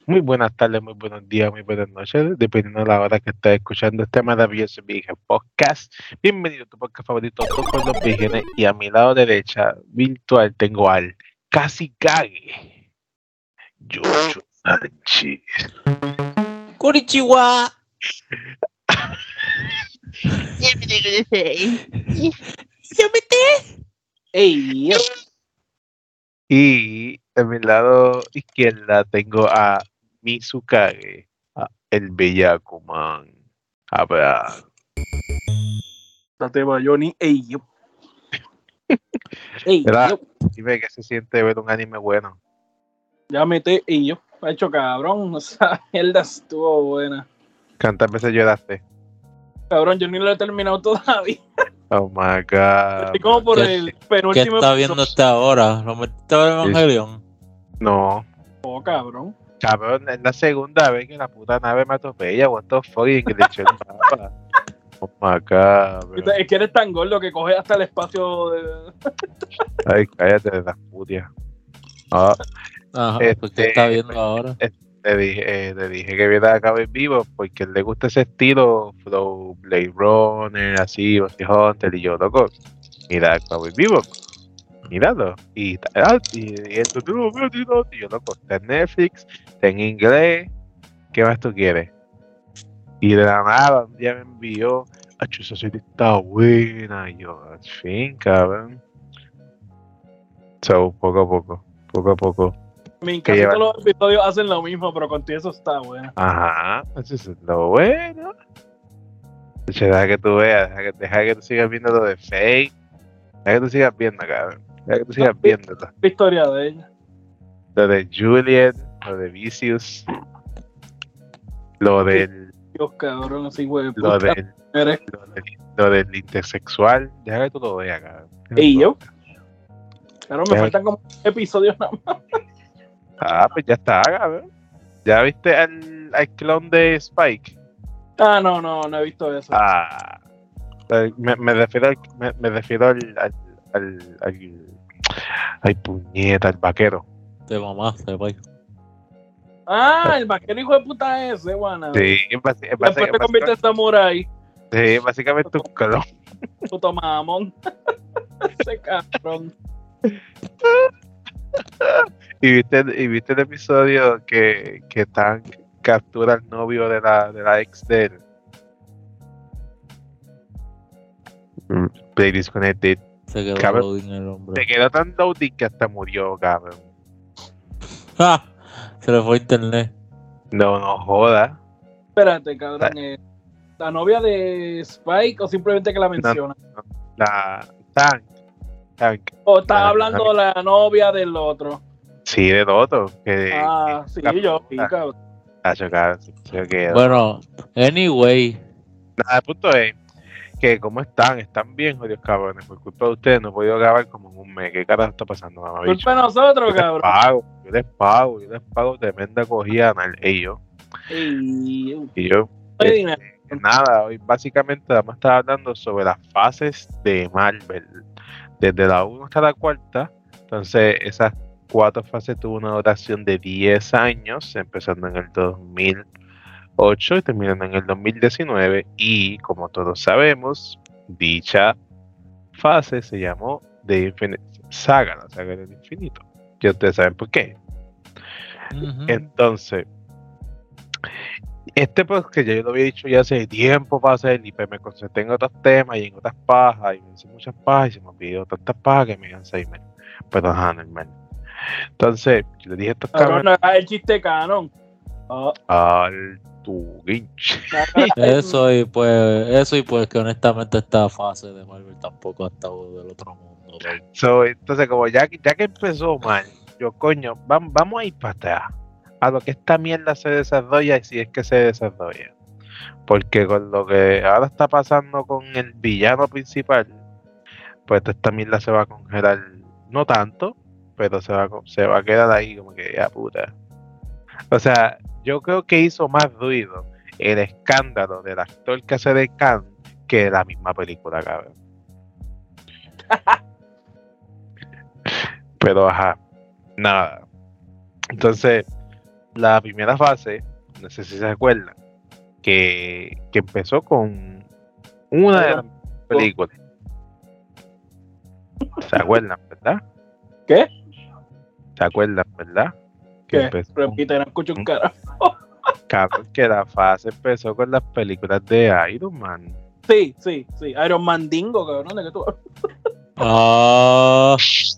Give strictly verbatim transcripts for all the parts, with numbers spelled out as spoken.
Muy buenas tardes, muy buenos días, muy buenas noches, dependiendo de la hora que estés escuchando este maravilloso Virgen Podcast. Bienvenido a tu podcast favorito, Todo por los Vírgenes, y a mi lado derecha, virtual, tengo al Casi Cague, Joshua Sánchez. Konnichiwa. Ey, yo. Y a mi lado izquierda tengo a Mizukage, a el bellaco man. Abraham. Date va, Johnny. Ey, yo. Ey, ¿Verdad? yo. Dime que se siente ver un anime bueno. Ya mete, ey, yo. Ha hecho cabrón. O sea, mierda estuvo buena. ¿Cuántas veces lloraste? Cabrón, yo ni lo he terminado todavía. Oh my god. Estoy como por ¿Qué- el ¿Qué penúltimo está viendo hasta ahora? ¿Lo metiste a ver Evangelion? No, episodio, cabrón. cabrón, es la segunda vez que la puta nave me atropella. What the fuck, y que le eché el mapa. Oh my god, bro. Es que eres tan gordo que coge hasta el espacio de... Ay, cállate de las putias. Ah, Ajá, Este, pues ¿qué está viendo ahora? le dije, eh, le dije que viera a Cabo Vivo porque le gusta ese estilo, Flow, Blade Runner, así, Bounty Hunter, y yo, loco, mira Cabo Vivo, míralo. Y, ah, y, y esto, no, no, no, y yo, loco, está en Netflix, está en inglés, ¿qué más tú quieres? Y de la nada, un día me envió, acho, esa serie está buena, y yo, al fin, cabrón. So, poco a poco, poco a poco. Mi Que casi lleva- todos los episodios hacen lo mismo, pero contigo eso está bueno. Ajá, eso es lo bueno. Che, deja que tú veas, deja que, deja que tú sigas viendo lo de Fake. Deja que tú sigas viendo, cabrón. Deja que tú sigas viendo lo, La historia de ella. lo de Juliet, lo de Vicious, lo del, Dios, cabrón, así, güey. lo puta, del, eres- lo del, lo del intersexual. Deja que tú lo veas, cabrón. Deja que Ey, tú yo. lo veas. Claro, me Ya. faltan como episodios nada más. Ah, pues ya está, cabrón. ¿Ya viste al, al clon de Spike? Ah, no, no, no he visto eso. Ah, eh, me, me refiero al, me, me refiero al, al, al, al, ay, puñeta, al vaquero. Te mamaste, pues. Ah, el vaquero hijo de puta ese, guana. Sí, es basi- es basi- Después es te convierte en samurái. basi- sí, básicamente un clon. Puto mamón. Ese cabrón. Y viste, y viste el episodio que, que Tan captura al novio de la, de la ex de él. Mm, Play disconnected. Se quedó Cabrón. loading el hombre. Se quedó tan loading que hasta murió, cabrón. ¡Ja! Se le fue internet. No, no joda. Espérate, cabrón. eh, ¿La novia de Spike o simplemente que la menciona? La Tank. Tank. ¿O estás la- hablando de la novia del otro? Sí, del otro. Que, Ah, que- sí, la- yo sí, la- cabrón. la chocaron, se- se quedó. Bueno, anyway. Nada, el punto es que como están, están bien jodidos cabrones, por culpa de ustedes no he podido grabar como en un mes. ¿Qué carajo está pasando, mamá? Culpa de nosotros, Yo les cabrón. pago, yo les pago, yo les pago tremenda cogida anal. Y yo, Y, y yo, no hay este, dinero. nada, hoy básicamente vamos a estar hablando sobre las fases de Marvel, desde la uno hasta la cuarta. Entonces, esas cuatro fases tuvo una duración de diez años, empezando en el dos mil ocho y terminando en el dos mil diecinueve. Y como todos sabemos, dicha fase se llamó The Infinite Saga, la saga del infinito. Ya ustedes saben por qué. Ujú. Entonces, este podcast que ya yo lo había dicho ya hace tiempo para hacer, y pues me concentré en otros temas y en otras pajas, y me hice muchas pajas y se me olvidó tantas pajas que me dio Alzheimer. Pero ajá, normal. Entonces, yo le dije a estos Cabrón, cabrones, no es el chiste canon. Ah, al tu guinch. Eso y pues, eso y pues que honestamente esta fase de Marvel tampoco ha estado del otro mundo. pues. So, entonces, como ya, que- ya que empezó mal, yo, coño, vam- vamos a ir para atrás, a lo que esta mierda se desarrolla y si es que se desarrolla. Porque con lo que ahora está pasando con el villano principal, pues esta mierda se va a congelar, no tanto, pero se va, a co- se va a quedar ahí como que ya puta. O sea, yo creo que hizo más ruido el escándalo del actor que hace de Khan que la misma película, cabrón. Pero ajá, nada. Entonces, la primera fase, no sé si se acuerdan, que, que empezó con una de las películas. ¿Se acuerdan, verdad? ¿Qué? ¿Se acuerdan, verdad? Que ¿Qué? empezó con- Repite, no escucho un cara. cabrón, que la fase empezó con las películas de Iron Man. Sí, sí, sí. Iron Man Dingo, cabrón, ¿de qué tú hablas? Ah,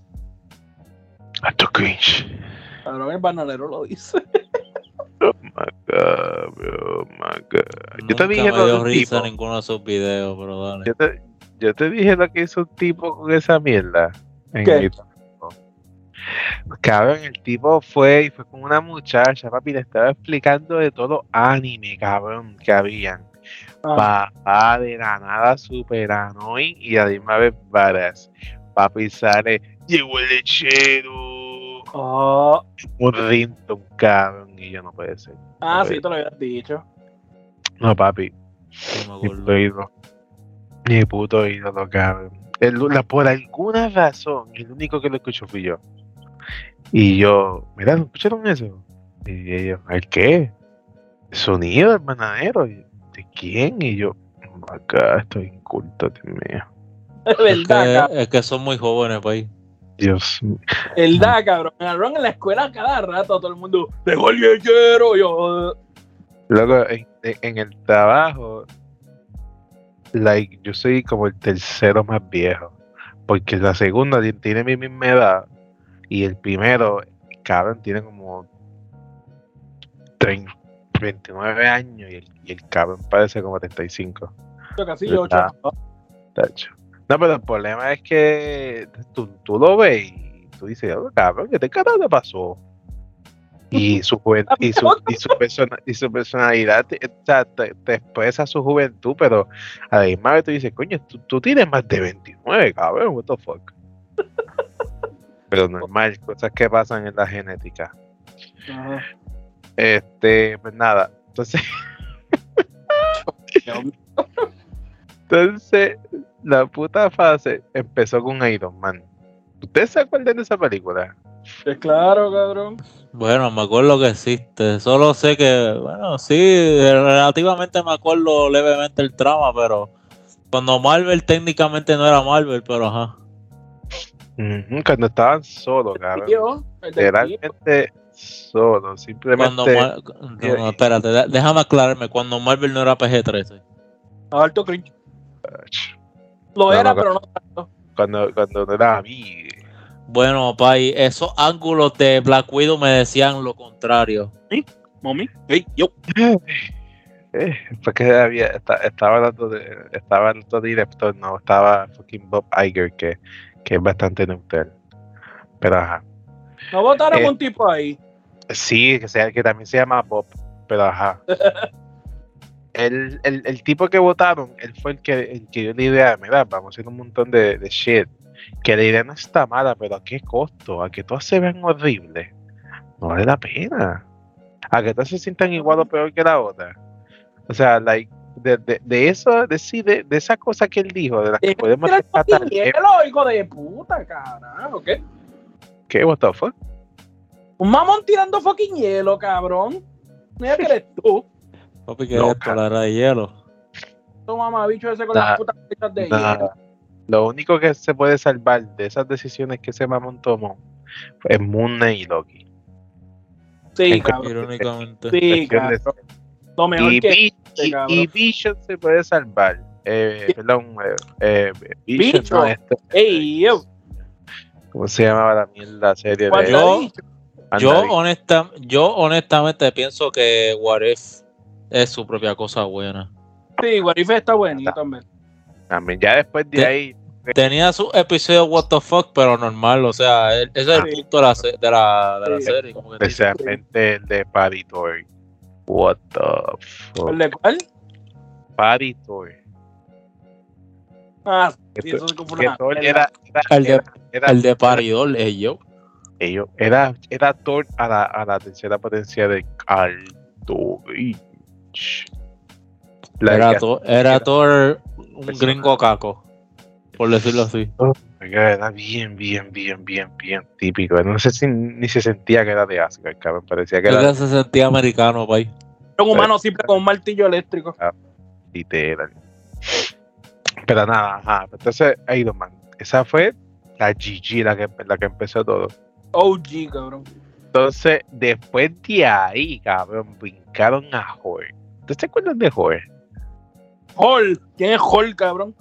Alto cringe. Cabrón, el bananero lo dice. Oh my god, bro, oh my god. Yo te nunca dije me lo de dio un risa tipo. ninguno de esos videos, pero dale. Yo te, yo te dije lo que hizo un tipo con esa mierda. En ¿Qué? mi trabajo. Cabrón, el tipo fue y fue con una muchacha, papi, le estaba explicando de todo los anime, cabrón, que habían. Ah, Papá de la nada super annoying y a la misma vez badass. Papi sale, llegó el lechero. oh, Un ringtone, cabrón, y yo no puede ser. ah No sí, puede- te lo habías dicho. No, papi, No me mi acuerdo. puto ídolo. Mi puto ídolo, cabrón. El- la- por alguna razón, el único que lo escuchó fui yo. Y yo, mira, ¿no escucharon eso? Y ellos, ¿el qué? El sonido del bananero. Y, ¿de quién? Y yo, acá estoy inculto, Dios mío. Es Es verdad, que, es que son muy jóvenes, país. Dios mío. cabrón. Verdad, cabrón. Cabrón, en la escuela cada rato todo el mundo, ¡llegó el lechero! Yo, Luego, en, en- en el trabajo, like, yo soy como el tercero más viejo. Porque la segunda ti- tiene mi misma edad. Y el primero, cabrón, tiene como treinta, veintinueve años. Y el, y el cabrón parece como treinta y cinco. yo casi yo, ¿Verdad? chaval. Tacho. No, pero el problema es que tú, tú lo ves y tú dices, "Oh, cabrón, ¿qué te carajo te pasó?" Y su, juven- y su, y su, persona- y su personalidad te, o sea, te- te expresa su juventud, pero a la misma vez tú dices, coño, tú, tú tienes más de veintinueve, cabrón, what the fuck. Pero normal, cosas que pasan en la genética. Ajá. Este, pues nada, entonces, entonces la puta fase empezó con Iron Man. ¿Ustedes se acuerdan de esa película? Es claro, cabrón. Bueno, me acuerdo que existe. Solo sé que, bueno, sí, relativamente me acuerdo levemente el trama, pero cuando Marvel técnicamente no era Marvel, pero ajá. Ujú, cuando estaban solos, cabrón. Tío, el del tío. Literalmente solos, simplemente. Cuando Mar- no, no, espérate, de- déjame aclararme. Cuando Marvel no era P G trece. Alto cringe. Ach, Lo No, era, no, pero no tanto. Cuando, cuando no era a mí. Bueno, pay, esos ángulos de Black Widow me decían lo contrario. Mami, hey, yo. Eh, porque había, esta- estaba hablando de, estaba hablando de director, no, estaba fucking Bob Iger, que, que es bastante neutral. Pero ajá. No votaron Eh. un tipo ahí. Sí, que, sea, que también se llama Bob, pero ajá. El, el, el tipo que votaron, él fue el que, el que dio la idea, mira, vamos a hacer un montón de, de shit. Que la idea no está mala, pero ¿a qué costo? ¿A que todas se vean horribles? No vale la pena. ¿A que todas se sientan igual o peor que la otra? O sea, like, de, de, de eso, de, sí, de, de esa cosa que él dijo, de las que podemos Era el rescatar. fucking ¿Qué? hielo, hijo de puta, carajo. ¿Qué? ¿Qué? What the fuck? Un mamón tirando fucking hielo, cabrón. Mira que eres tú. Papi, que No, es esto, la era de hielo. Tu mamabicho ese con Nah, las putas flechas de hielo. Nada. Lo único que se puede salvar de esas decisiones que ese mamón tomó es Moon Knight y Loki. Sí, En cabrón. Irónicamente. Sí, cuestión de- cabrón. Lo mejor Y, que Vi- este, y- cabrón. y Vision se puede salvar. Eh, Sí. perdón, eh, eh, Vision, Bicho. no, este, Ey, yo. ¿cómo se llamaba la mierda serie de Yo- WandaVision. Yo, WandaVision? honesta, yo honestamente pienso que What If es su propia cosa buena. Sí, Guarife está buenito también. También, ya después de Te- ahí, Tenía su episodio What the fuck, pero normal, o sea, el- ese es el Sí. punto de la, se- de la, de la Sí. serie. Como que dice. especialmente el de Paddy Toy. What the fuck? ¿El de cuál? Paddy Toy. Ah, Que sí, to- eso es como que una. Thor era, era, El de, era, era- el de Paridor, eh, yo. ellos, era, era Thor a la, a la tercera potencia de Alto Beach. La Era, que- to- era era- Thor un persona. gringo caco, por decirlo así. Porque era bien, bien, bien, bien, bien típico. No sé si ni se sentía que era de Asgard, cabrón. Parecía que Creo era que se sentía americano, país. Un humano simple con un martillo eléctrico. literal. Pero nada, ajá. Entonces, Iron Man. Esa fue la G G la que, la que empezó todo. O G, cabrón. Entonces, después de ahí, cabrón, brincaron a Hulk. ¿Ustedes te acuerdan de Hulk? Hulk. ¿Quién es Hulk, cabrón?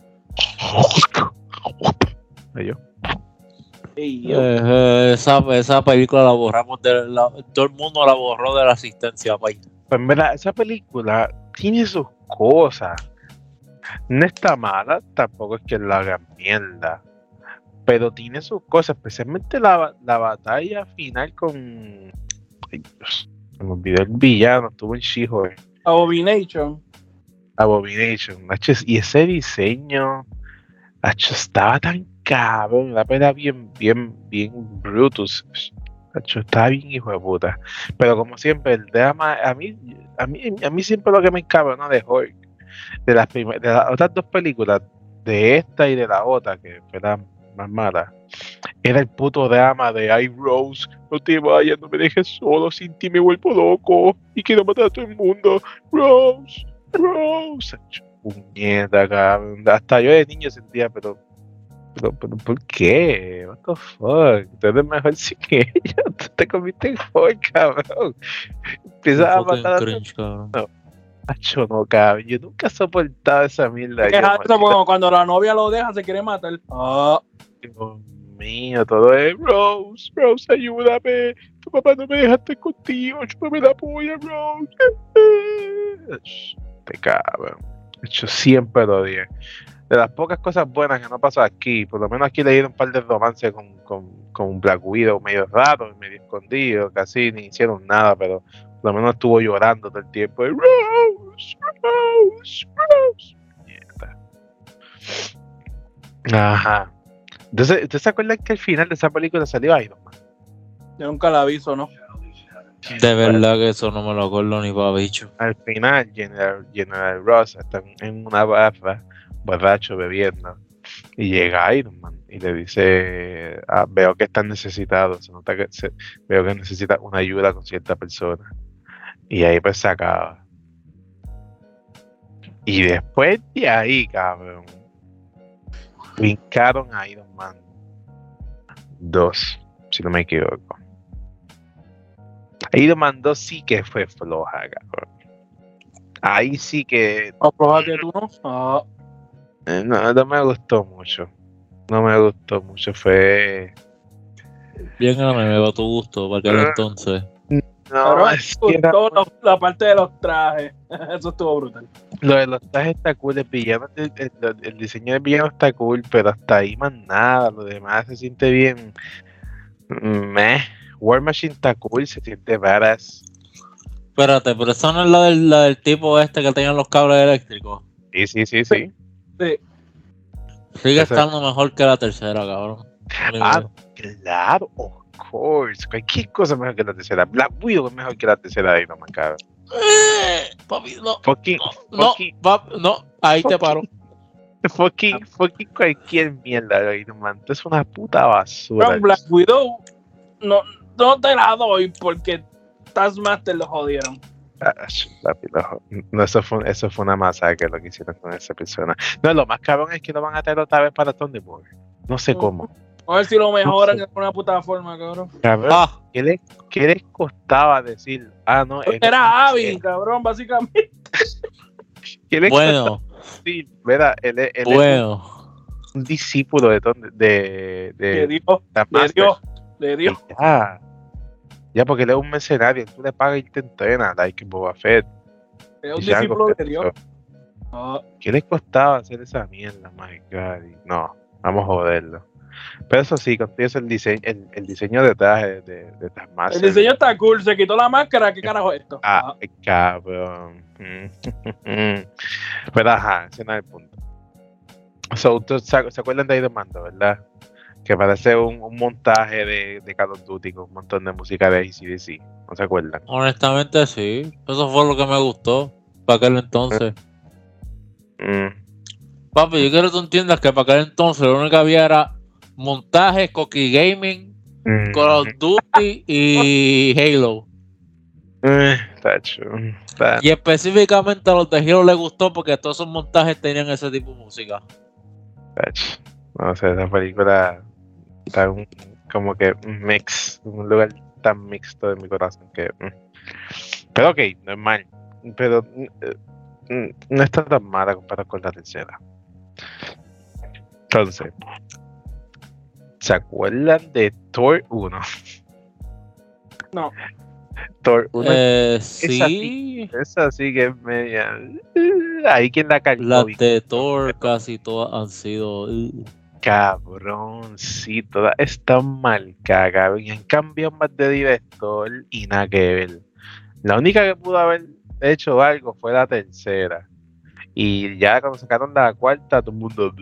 Yo. Ey, yo. Eh, eh, esa, esa película la borramos de la, todo el mundo la borró de la asistencia, país. Pues mira, esa película tiene sus cosas. No está mala, tampoco es que la hagan mierda. Pero tiene sus cosas, especialmente la, la batalla final con. Ay, Dios, se me olvidó el villano, estuvo en She-Hulk. Abomination. Abomination. Nacho, y ese diseño, Nacho, estaba tan cabrón, la pena bien, bien, bien Brutus. Nacho, estaba bien hijo de puta. Pero como siempre, el drama, a mí, a mí, a mí siempre lo que me encabrona de Hulk, de las primeras, de las otras dos películas, de esta y de la otra, que fue la más mala, era el puto drama de ay Rose, no te vayas, no me dejes solo, sin ti me vuelvo loco y quiero matar a todo el mundo. Rose, Rose, puñeta, cabrón. Hasta yo de niño sentía, pero, pero, pero ¿por qué? What the fuck? Tú eres mejor sin ella, tú te comiste en Hulk, cabrón. Empiezas a matar a todo el Cringe, cabrón. Acho, no, cabrón. Yo nunca he soportado esa mierda. Es Yo, eso, maldita- como cuando la novia lo deja, se quiere matar. Ah, Dios mío, todo es Rose, Rose, ayúdame. Tu papá no me deja estar contigo. Chúpame la polla, Rose. Te cabrón. Yo siempre lo odié. De las pocas cosas buenas que no pasó aquí, por lo menos aquí le dieron un par de romances con, con, con Black Widow medio raro, medio escondido, casi ni hicieron nada, pero por lo menos estuvo llorando todo el tiempo. Y, Rose, Rose, Rose. Mierda. Ajá. Entonces, ¿ustedes se acuerdan que al final de esa película salió Iron Man? yo nunca la aviso, ¿no? De verdad que eso no me lo acuerdo ni para bicho. Al final, General, General Ross está en una barra, borracho, bebiendo, y llega Iron Man y le dice, ah, veo que estás necesitado, se nota que se- veo que necesitas una ayuda con cierta persona. Y ahí pues se acaba. Y después de ahí, cabrón, brincaron a Iron Man dos, si no me equivoco. Iron Man dos sí que fue floja, cabrón. Ahí sí que Aproba que tú no. Ah, eh, no, no me gustó mucho. No me gustó mucho. Fue. Bien a mí me va a tu gusto para aquel Ah. entonces. No, pero me es que era- gustó la, la parte de los trajes. Eso estuvo brutal. lo de los trajes está cool. El villano, el, el- el diseño del villano está cool, pero hasta ahí más nada. Lo demás se siente bien. Meh. War Machine está cool, se siente badass. Espérate, pero esa no es la del, la del tipo este que tenía los cables eléctricos. Sí, sí, sí, sí. Sí. Sigue Esa- estando mejor que la tercera, cabrón. Ah, claro, of course. Cualquier cosa es mejor que la tercera. Black Widow es mejor que la tercera de Iron Man, cabrón. Eh, papi, no, Fucking, no, fucking, papi, no, ahí te paro. fucking, fucking cualquier mierda de Iron Man. Esto es una puta basura. Pero Black Widow no, no te la doy porque Taskmaster lo jodieron. Ah, papi, no, no, eso, fue, eso fue una masacre lo que hicieron con esa persona. No, lo más cabrón es que lo van a traer otra vez para Thunderbolt. No sé cómo. A ver si lo mejoran de alguna puta forma, cabrón. Cabrón, Ah, ¿qué, les, ¿qué les costaba decir? Ah, no. él- Era Abby, cabrón, básicamente. ¿Qué les bueno, costaba decir? Mira, él, es- él es bueno. un discípulo de, Thunder- de, de, Le dio, le Taskmaster. dio, le dio. Y Ya, ya, porque él es un mercenario. Tú le pagas y te entrena, like Boba Fett. Es un y algo discípulo de que- Dios. Ah, ¿Qué les costaba hacer esa mierda? My God. Y no, vamos a joderlo. Pero eso sí, contigo es el diseño, el, el diseño de traje de, de Taskmaster. el diseño está cool, se quitó la máscara, ¿qué carajo es esto? Ah, cabrón. Pero ajá, ese no es el punto. So, ¿ustedes se, se acuerdan de Iron Man, verdad? Que parece un, un montaje de, de Call of Duty con un montón de música de A C D C. ¿No se acuerdan? Honestamente sí. Eso fue lo que me gustó para aquel entonces. Mm. Papi, yo quiero que tú entiendas que para aquel entonces lo único que había era montaje, Coqui Gaming, Mm. Call of Duty y Halo. Eh, tacho, está- Y específicamente a los de Halo les gustó porque todos esos montajes tenían ese tipo de música. tacho. No sé, esa película está un- como que un mix, un lugar tan mixto de mi corazón que. mm. Pero ok, normal. Pero mm, eh, mm, no está tan mala comparado con la tercera. Entonces, ¿se acuerdan de Thor uno? No. Thor uno Eh, así. sí, es así que es media. Ahí quien la cargó. las bien, de Thor casi todas han sido. uh, Cabrón, sí, todas están mal cagadas. Y han cambiado más de director y nada que ver. La única que pudo haber hecho algo fue la tercera. Y ya cuando sacaron la cuarta, todo el mundo.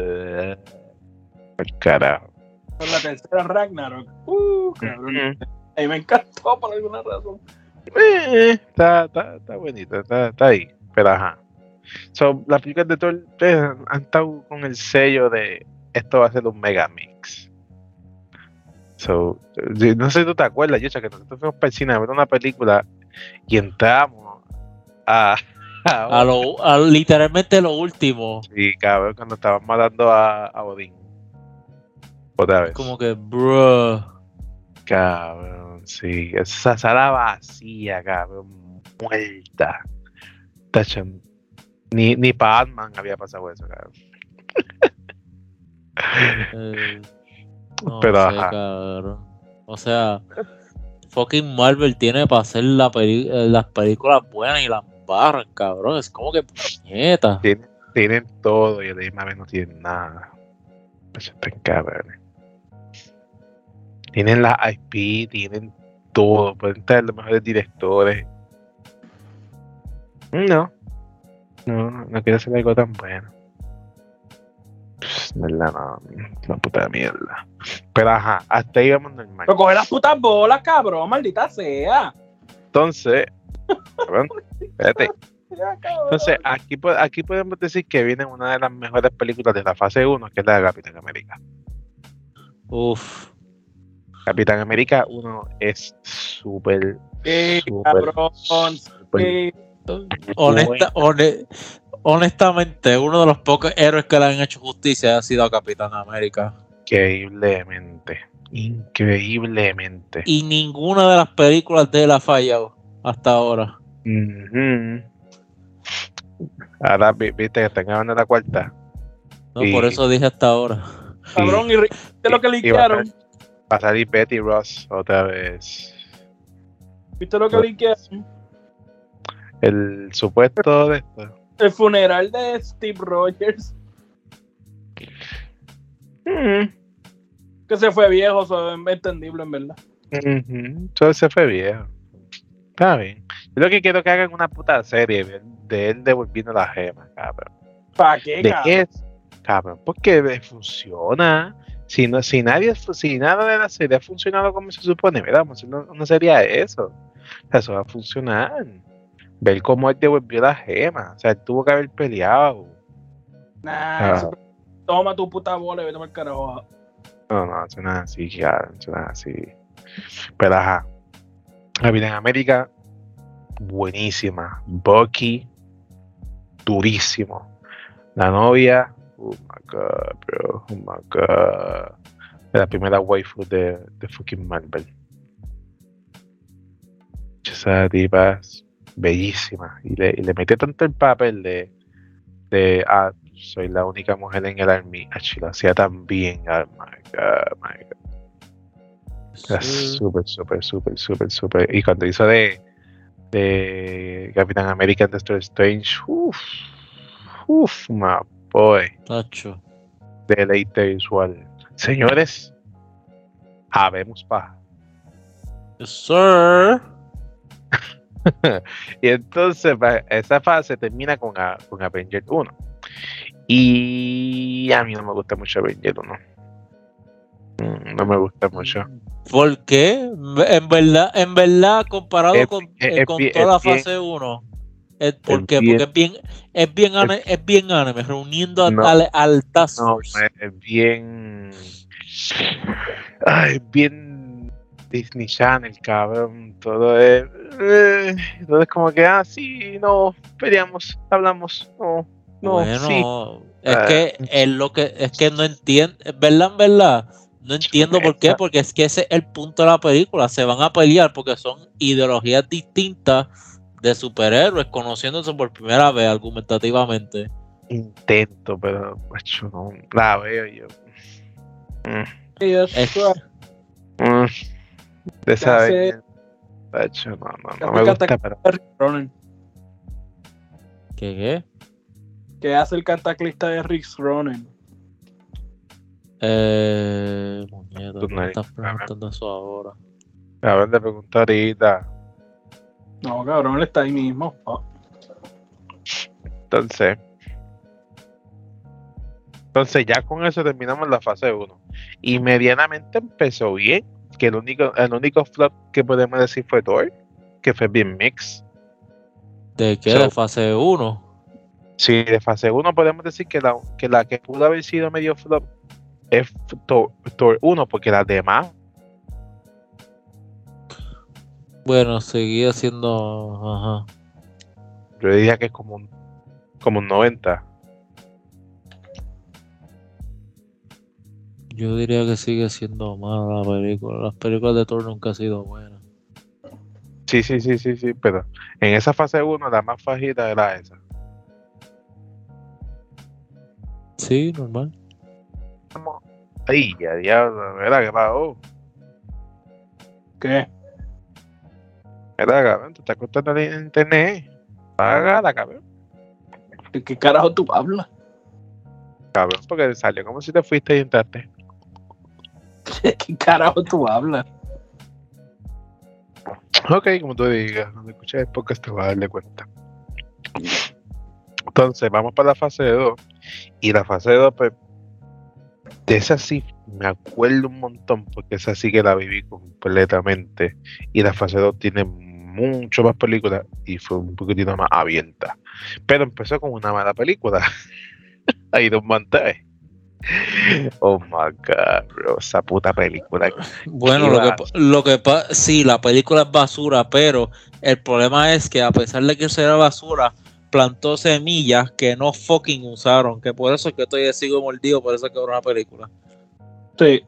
Al carajo. Con la tercera Ragnarok. Uh, cabrón. A mí me encantó por alguna razón. Eh, está, está, está bonita, está, está ahí. Pero ajá. So, las películas de Thor eh, han estado con el sello de esto va a ser un mega mix. So, eh, no sé si tú te acuerdas, Yocha, que nosotros fuimos para el cine a ver una película y entramos a. a, A lo, a literalmente lo último. Sí, cabrón, cuando estaban matando a, a Odín. Otra vez. Como que, bruh. Cabrón, sí. Esa sala vacía, cabrón. Muerta. Tacho, Ni, ni para Ant-Man había pasado eso, cabrón. Eh, no Pero sé, ajá. cabrón. O sea, fucking Marvel tiene para hacer la peli- eh, las películas buenas y las barras, cabrón. Es como que puñeta. Tienen, tienen todo y el misma vez no tienen nada. Pues están cabrones. Tienen la I P, tienen todo. Pueden traer los mejores directores. No. No, no quiero hacer algo tan bueno. Pss, verdad, no. La puta mierda. Pero ajá, hasta ahí vamos normal. Pero coge las putas bolas, cabrón, maldita sea. Entonces, cabrón, espérate. Ya, cabrón. Entonces, aquí, po- aquí podemos decir que viene una de las mejores películas de la fase uno, que es la de Capitán América. Uf. Capitán América uno es súper, Sí, súper, cabrón. súper Sí. Honesta, hone- honestamente, uno de los pocos héroes que le han hecho justicia ha sido a Capitán América. increíblemente, increíblemente. Y ninguna de las películas de él ha fallado hasta ahora. Ujú. Ahora vi- viste que están grabando la cuarta. No, Y- por eso dije hasta ahora. Cabrón, y ri- ¿viste lo que y- y va a liquearon? salir- Va a salir Betty Ross otra vez. ¿Viste lo que liquearon? El supuesto de esto. El funeral de Steve Rogers. Mm. Que se fue viejo, eso es entendible en verdad. Ujú, Entonces se fue viejo. Está bien. Yo lo que quiero que hagan una puta serie de, de él devolviendo la gema, cabrón. ¿Para qué, ¿De cabrón? qué es? Cabrón, porque funciona. Si no, si nadie, si nada de la serie ha funcionado como se supone, ¿verdad? Vamos a hacer una, una serie de eso. O sea, eso va a funcionar. Ver cómo él devolvió la gema. O sea, él tuvo que haber peleado. Nah, Ah. eso- toma tu puta bola y vete por carajo. No, no, eso no es así, cabrón, eso no es así. Pero ajá. Capitán América, buenísima. Bucky, durísimo. La novia, oh my god, bro, oh my god. La primera waifu de, de fucking Marvel. Esa tipa es bellísima. Y le, y le metió tanto el papel de, de ah, soy la única mujer en el army. Ah, lo hacía tan bien. Oh my god, my god. Es Sí. súper, súper, súper, súper, súper. Y cuando hizo de, de Capitán América en Doctor Strange, uff, uff, my boy, Tacho. deleite visual. Señores, habemos paja. Yes, sir. Y entonces pa- esa fase termina con, a- con Avenger uno. Y a mí no me gusta mucho Avenger uno. Mm, No me gusta mucho. ¿Por qué? En verdad, en verdad, comparado Es- con, es- eh, es con bien- toda la es bien- fase uno. Es, ¿Por Es qué? bien- Porque es bien, es bien anime, es bien anime, reuniendo a- No. al, al Task No, Force. es bien. Ay, bien Disney Channel, cabrón. Todo es. eh, todo es como que, ah, sí, no, peleamos, hablamos, no, no, sí. Bueno, es Ah, que es lo que es que no entiendo, ¿verdad? En verdad, no entiendo por qué, esa- porque es que ese es el punto de la película, se van a pelear porque son ideologías distintas de superhéroes, conociéndose por primera vez argumentativamente. Intento, pero macho, no la veo yo. Mm, Y eso, Es- mm, de esa hace- vaina, macho, no, no, no hace me gusta, cata- pero Rick Ronan, ¿Qué qué? que hace el cataclista de Rick Ronan. Eh, muñeca, Tú ¿por qué no- estás preguntando eso ahora? a ver, le pregunto ahorita. No, cabrón, él está ahí mismo. Oh. Entonces, entonces ya con eso terminamos la fase uno. Y medianamente empezó bien, que el único, el único flop que podemos decir fue Thor, que fue bien mix. ¿De qué? So- ¿De fase uno? Sí, de fase uno podemos decir que la que, la que pudo haber sido medio flop es Thor, Thor uno, porque las demás, Bueno, seguía siendo. Ajá. yo diría que es como un, como un noventa. Yo diría que sigue siendo mala la película. Las películas de Thor nunca han sido buenas. Sí, sí, sí, sí, sí, pero en esa fase uno la más fajita era esa. Sí, normal. Ay, ya diablo, mira que pasó. ¿Qué? Mira, cabrón, tú estás contando en internet. Págala, cabrón. ¿De qué carajo tú hablas? Cabrón, porque salió como si te fuiste y entraste. ¿De qué carajo tú hablas? Ok, como tú digas, cuando escuches el podcast te vas a darle cuenta. Entonces, vamos para la fase dos. Y la fase dos, pues, de esa sí me acuerdo un montón, porque esa sí que la viví completamente. Y la fase dos tiene mucho más películas y fue un poquitito más abierta. Pero empezó con una mala película. Iron Man tres. Oh my god, bro, esa puta película. Bueno, Qué lo que, va- pa- lo que pasa, sí, la película es basura, pero el problema es que a pesar de que sea basura, plantó semillas que no fucking usaron, que por eso es que estoy sigo mordido, por eso es que era una película. Sí.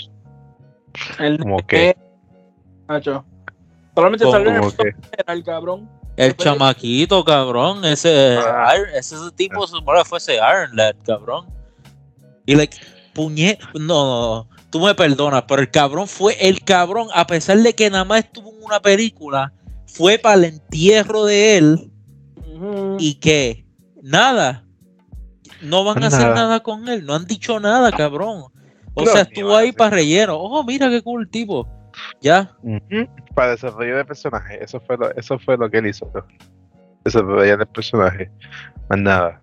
El Como que, Nacho. Solamente Como- salió en como el que, era el cabrón. El Después- chamaquito, cabrón, ese, Ah. Iron- ese tipo se supone que fuese Iron Lad, cabrón. Y like, puñe, no, no, no, tú me perdonas, pero el cabrón fue el cabrón, a pesar de que nada más estuvo en una película, fue para el entierro de él. Ujú. ¿Y qué? Nada. No van a hacer Nada. nada con él. No han dicho nada, cabrón. O No, sea, ni estuvo van a ahí hacer para relleno. Oh, mira qué cool tipo. Ya. ujú, para desarrollo de personaje, eso fue lo, eso fue lo que él hizo. Desarrollar el personaje. Más nada.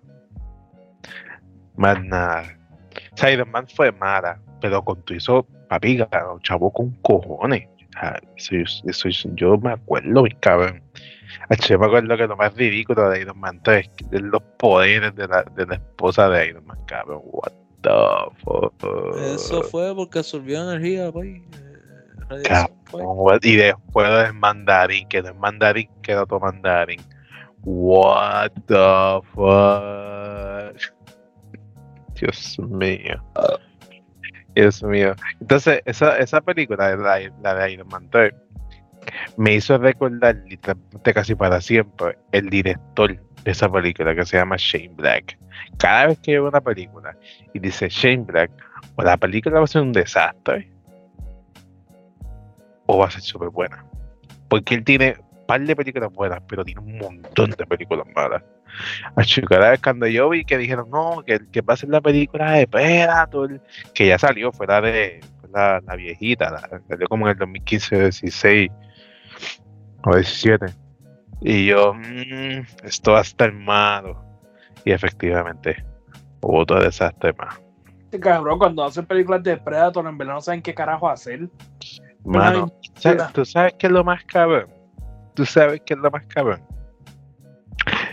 Más nada. O sea, Iron Man fue mala, pero con tu hizo, papi, ganó, chavo con cojones. O sea, eso, eso, eso- yo me acuerdo, mi cabrón. H, yo me acuerdo que lo más ridículo de Iron Man tres es los poderes de la, de la esposa de Iron Man, cabrón. What the fuck. Eso fue porque absorbió energía, pues. eh, radiación, pues. Cabrón, y después del mandarín, que no es mandarín, que era otro mandarín. What the fuck. Dios mío. Dios mío. Entonces, esa, esa película, la, la de Iron Man tres, me hizo recordar literalmente casi para siempre el director de esa película, que se llama Shane Black. Cada vez que veo una película y dice Shane Black, o la película va a ser un desastre o va a ser súper buena, porque él tiene un par de películas buenas, pero tiene un montón de películas malas. Acho, cada vez cuando yo vi que dijeron no, que, que va a ser la película de Predator, que ya salió, fue la de fue la, la viejita, la, salió como en el dos mil quince, dieciséis o diecisiete, y yo mmm, esto va a estar malo, y efectivamente hubo otro desastre más. Este cabrón, cuando hacen películas de Predator, en verdad no saben qué carajo hacer. Mano, ¿sabes- ¿tú sabes qué es lo más cabrón? ¿Tú sabes qué es lo más cabrón?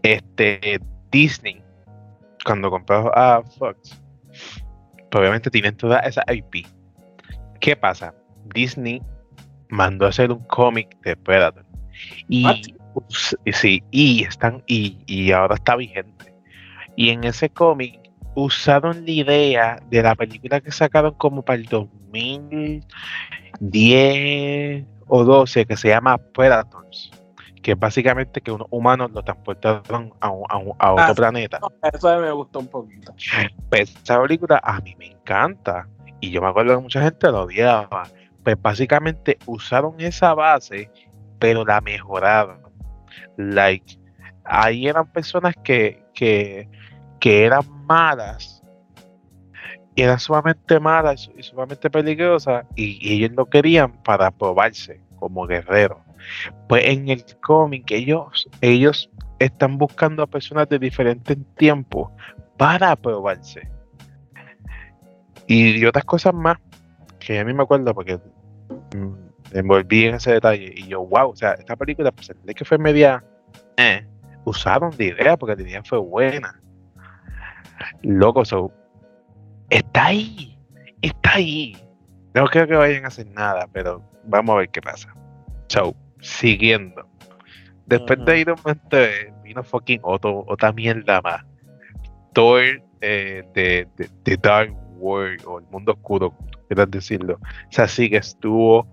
este Disney, cuando compró a Fox, pues obviamente tienen toda esa I P. ¿Qué pasa? Disney mandó a hacer un cómic de Predator. Y, us- y sí, y están, y, y ahora está vigente. Y en ese cómic usaron la idea de la película que sacaron como para el dos mil diez o doce, que se llama Predators, que es básicamente que unos humanos lo transportaron a, un- a un- a otro Ah, planeta. Eso me gustó un poquito. Pues esa película a mí me encanta y yo me acuerdo que mucha gente lo odiaba. Pues básicamente usaron esa base, pero la mejoraron. Like, ahí eran personas que, que, que eran malas, y eran sumamente malas y sumamente peligrosas, y, y ellos lo querían para probarse como guerreros. Pues en el cómic ellos, ellos están buscando a personas de diferentes tiempos para probarse. Y, y otras cosas más que a mí me acuerdo porque mm, me envolví en ese detalle. Y yo, wow, o sea, esta película, pues de que fue media, eh, usaron de idea porque la idea fue buena. Loco, so, está ahí, está ahí. No creo que vayan a hacer nada, pero vamos a ver qué pasa. So, siguiendo. Después Ajá. de ir un momento, eh, vino fucking otro, otra mierda más. Thor eh, de, de, de Dark World o el mundo oscuro, como tú quieras decirlo. O sea, sí que estuvo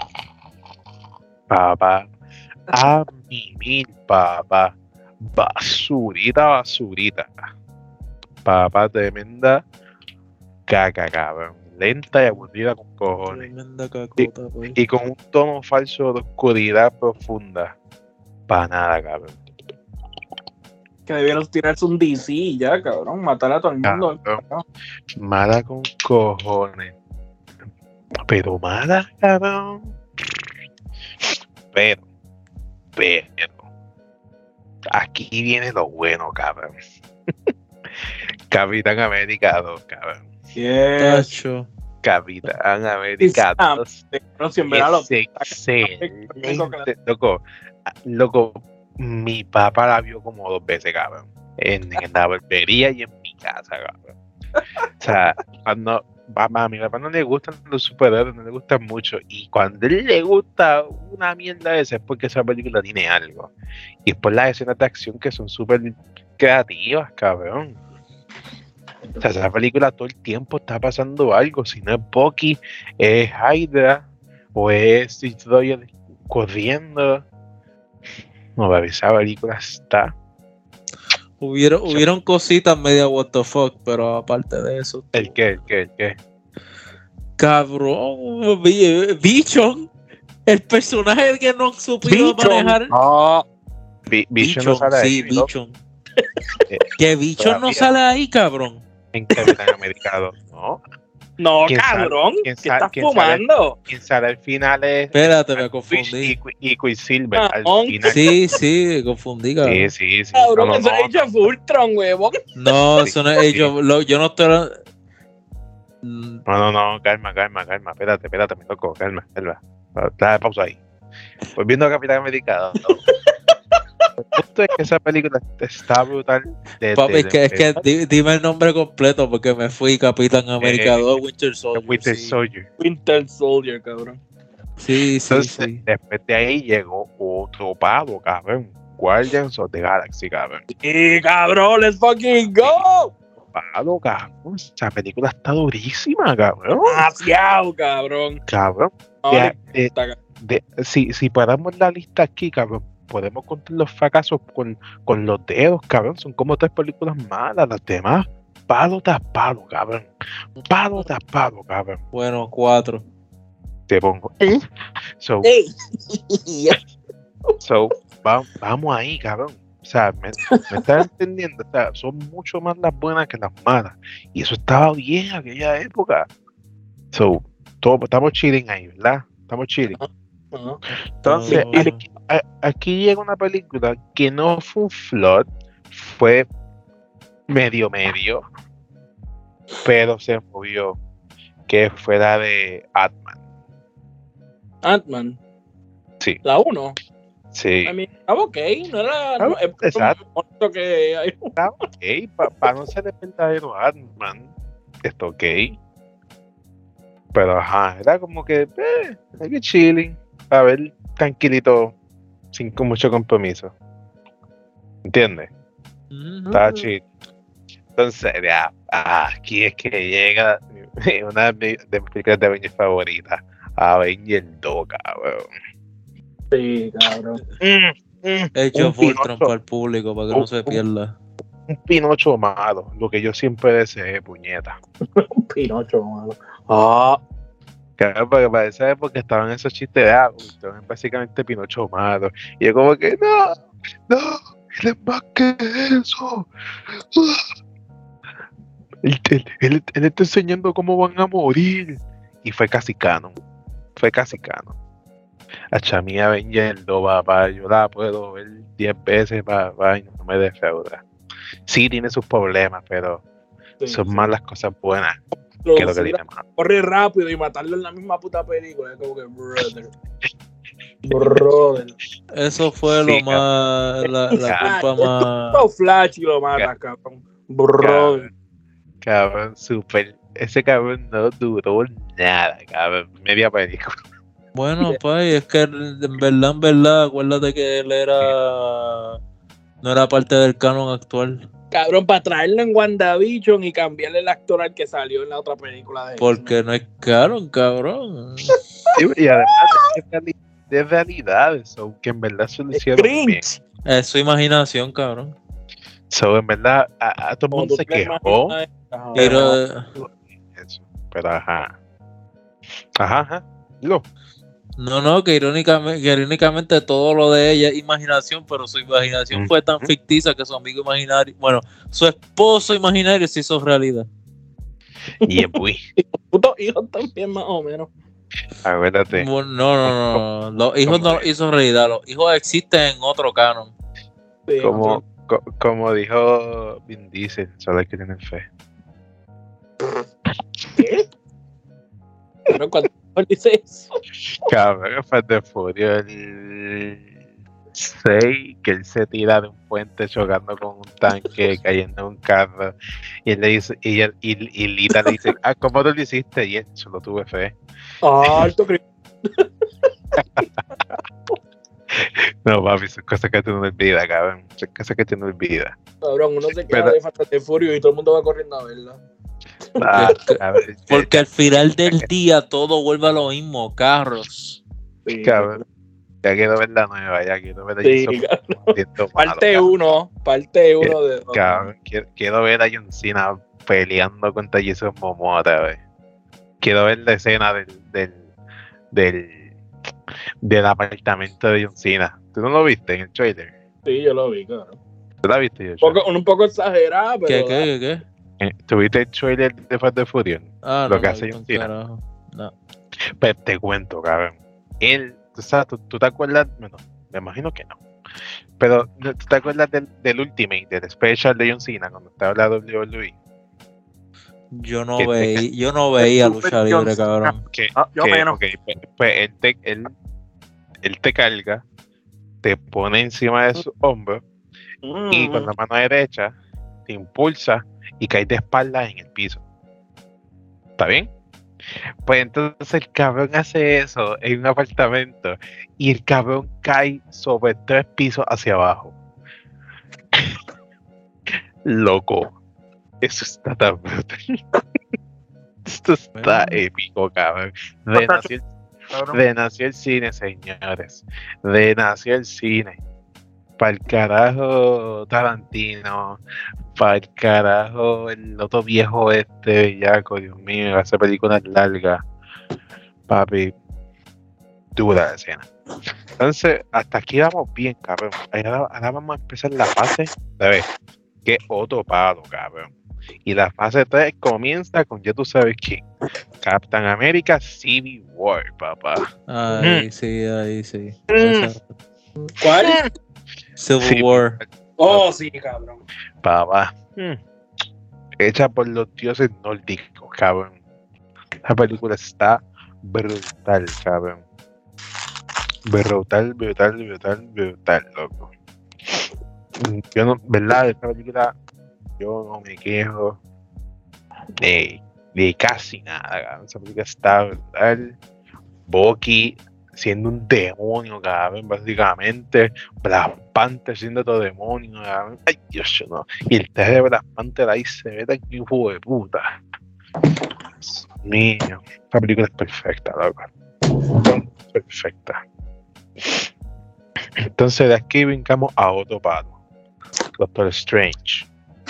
papá a mimir, papá. Basurita, basurita. Papá, tremenda caca, cabrón. Lenta y aburrida con cojones. Tremenda cacota, pues. Y con un tono falso de oscuridad profunda. Para nada, cabrón. Que debieron tirarse un D C ya, cabrón. Matar a todo el mundo. Cabrón. Mala con cojones. Pero mala, cabrón. Pero, pero. Aquí viene lo bueno, cabrón. Capitán América dos, cabrón. Yes. Tacho. Capitán América Ah, dos. Pero si en verdad lo. Es excelente. Loco, loco, mi papá la vio como dos veces, cabrón. En, en la barbería y en mi casa, cabrón. O sea, cuando a, a mi papá no le gustan los superhéroes, no le gustan mucho. Y cuando él le gusta una mierda de esa es porque esa película tiene algo. Y por las escenas de acción que son súper creativas, cabrón. O sea, esa película todo el tiempo está pasando algo. Si no es Bucky, es Hydra o es Steve Rogers corriendo. No, baby, esa película está. Hubieron, hubieron cositas media what the fuck, pero aparte de eso. ¿El qué? ¿El qué? ¿El qué? Cabrón, vi- Bichon, el personaje que no supieron Bichon. manejar. Ah, Vi- Vision no Bichon, sale sí, ahí, ¿no? Bichon. Eh, Que Bichon no todavía. sale ahí, cabrón. En Capitán América dos, ¿no? no, ¿Quién sabe? cabrón. ¿Quién ¿Qué sabe? estás ¿Quién sabe? fumando? Quien sale al final es Espérate, me Wish confundí. y, Qui- y Quicksilver Ah, al on- final. Sí, sí, me confundí, Sí, cabrón. sí, sí. Cabrón, No, no, eso no, es Age of Ultron, huevón. No, Sí, eso no es. sí. Yo, lo- yo no estoy. Mm, no, no, no, calma, calma, calma. Espérate, espérate, me loco, calma, calma. Dale pausa ahí. Volviendo a Capitán América dos. El punto es que esa película está brutal. desde Papi, es el que, es que empezar. di- dime el nombre completo porque me fui Capitán América Eh, dos, Winter Soldier. Winter sí. Soldier. Winter Soldier, cabrón. Sí, sí, Entonces, sí. después de ahí llegó otro pavo, cabrón. Guardians of the Galaxy, cabrón. Y cabrón, let's fucking go. Pavo, cabrón. Esa película está durísima, cabrón. Demasiado, cabrón. Cabrón. Ahora De- de- está- de- si, si paramos la lista aquí, cabrón, podemos contar los fracasos con, con los dedos, cabrón. Son como tres películas malas. Las demás, palo tras palo, cabrón. Palo tras palo, cabrón. Bueno, cuatro. Te pongo. So, Ey. so va- vamos ahí, cabrón. O sea, me, me estás entendiendo. O sea, son mucho más las buenas que las malas. Y eso estaba bien en aquella época. So, todo, estamos chilling ahí, ¿verdad? Estamos chilling. Ajá. Entonces, No, aquí, a- aquí llega una película que no fue un flood, fue medio medio, pero se movió, que fue la de Ant-Man. Ant-Man. Sí. La uno. Sí. A mí, estaba ok, no era. No, es Exacto. un monstruo que hay. Está ok, para pa no ser el verdadero Ant-Man, está ok. Pero ajá, era como que, eh, hay que chilling, a ver, tranquilito, sin con mucho compromiso. ¿Entiendes? Ujú. Estaba chill. Entonces, ya, ah, aquí es que llega una de mis, de mis películas de Avengers favoritas, Avengers dos, cabrón. Sí, cabrón. Mm, mm, Hecho un Voltron Pinocho, para el público, para que no un, se un- pierda. un Pinocho malo, lo que yo siempre deseé, puñeta. Un Pinocho, mano. Ah, Claro, porque para esa época estaban esos chistes de ah, ustedes es básicamente Pinocho malo. Y yo como que, no, no, él es más que eso. Él, él- él- él está enseñando cómo van a morir. Y fue casi canon. Fue casi canon. A Chami Avenger dos, papá, yo la puedo ver diez veces para pa, y no me defrauda. Sí tiene sus problemas, pero sí, son sí. más las cosas buenas Lo- que lo que sí, tiene malo. corre rápido y matarlo en la misma puta película. Es como que, brother. Brother. Eso fue Sí, lo más. La, la cabrón. culpa más. Todo Flash y lo mata, cabrón. Brother. Cabrón, super. Ese cabrón no duró nada, cabrón. Media película. Bueno, pues, es que en verdad, en verdad, acuérdate que él era. No era parte del canon actual. Cabrón, para traerlo en WandaVision y cambiarle el actor al que salió en la otra película de Porque no es canon, cabrón. Y además de, reali- de realidades, so, que en verdad se lo hicieron bien. Cringe. Es su imaginación, cabrón. So, en verdad, a, a todo el Como mundo tú se te quejó. imaginas, ajá. Pero, Eso, pero ajá. Ajá, ajá. Lo. no, no, que irónicamente, que irónicamente todo lo de ella es imaginación, pero su imaginación Mm. fue tan ficticia que su amigo imaginario, bueno, su esposo imaginario se hizo realidad. Y es muy. Putos hijos también, más o menos. Acuérdate. Bueno, no, no, no, no, los hijos ¿Cómo no los es? hizo realidad, los hijos existen en otro canon. Sí, Como, otro- co- como dijo Vin Diesel, solo hay que tener fe. ¿Qué? Pero cuando él dice eso. Cabrón, Fast and Furious el seis, que él se tira de un puente chocando con un tanque, cayendo en un carro, y él le dice, y, él, y, y Lita le dice, ah, ¿cómo tú lo hiciste? Y él, solo tuve fe. Ah, alto cringe. No, papi, son cosas que tú no olvidas, cabrón. Son cosas que tú no olvidas. Cabrón, uno se queda Pero- de Fast and Furious y todo el mundo va corriendo a verla. Ah, cabrón, Porque al final del día todo vuelve a lo mismo, carros. Sí, cabrón, ya quiero ver la nueva, ya quiero ver a Sí, Jason cabrón. mordiendo malo, Parte cabrón. uno, parte uno de dos. Cabrón, quiero, quiero ver a John Cena peleando contra Jason Momoa otra vez. Quiero ver la escena del, del, del, del apartamento de John Cena. ¿Tú no lo viste en el trailer? Sí, yo lo vi, cabrón. ¿Tú la viste, Joshua? Un poco, un poco exagerada, pero. ¿Qué, qué, qué? Eh, ¿Tuviste el trailer de Fast and Furious? Ah, Lo no, que no, hace con John Cena. carajo. No. Pues te cuento, cabrón. Él, tú sabes, tú, tú te acuerdas, bueno, me imagino que no. Pero ¿tú te acuerdas del, del Ultimate, del Special de John Cena cuando estaba en la W W E? Yo no Que veía, tenga- yo no veía El lucha Super libre, John Cena. cabrón. Que, Ah, yo que, menos. ok, pues, pues él, te, él, él te carga, te pone encima de su hombro y con la Mm, mano derecha te impulsa y caes de espaldas en el piso. ¿Está bien? Pues entonces el cabrón hace eso en un apartamento y el cabrón cae sobre tres pisos hacia abajo. Loco, eso está tan brutal. Esto está Bueno. épico, cabrón. Renació, cabrón. renació el cine, señores. Renació el cine. Para el carajo Tarantino. Para el carajo el otro viejo este bellaco, Dios mío, hace películas largas. Papi, dura la escena. Entonces, hasta aquí vamos bien, cabrón. Ahora, ahora vamos a empezar la fase, ¿sabes? Que otro palo, cabrón. Y la fase tres comienza con, ya tú sabes quién. Captain America Civil War, papá. Ahí sí, ahí sí. Mm. Esa- ¿Cuál? Civil Sí. War. Oh, sí, cabrón. Papá. Mm. Hecha por los dioses nórdicos, cabrón. La película está brutal, cabrón. Brutal, brutal, brutal, brutal, loco. Yo no, verdad, de esta película, yo no me quejo de, de casi nada, cabrón. Esa película está brutal. Bucky siendo un demonio, cabrón, básicamente. Black Panther siendo otro demonio, cabrón. Ay, Dios, yo no. Y el traje de Black Panther ahí se ve tan hijo de puta. Dios mío, esta película es perfecta, loco. Perfecta. Entonces de aquí brincamos a otro palo. Doctor Strange.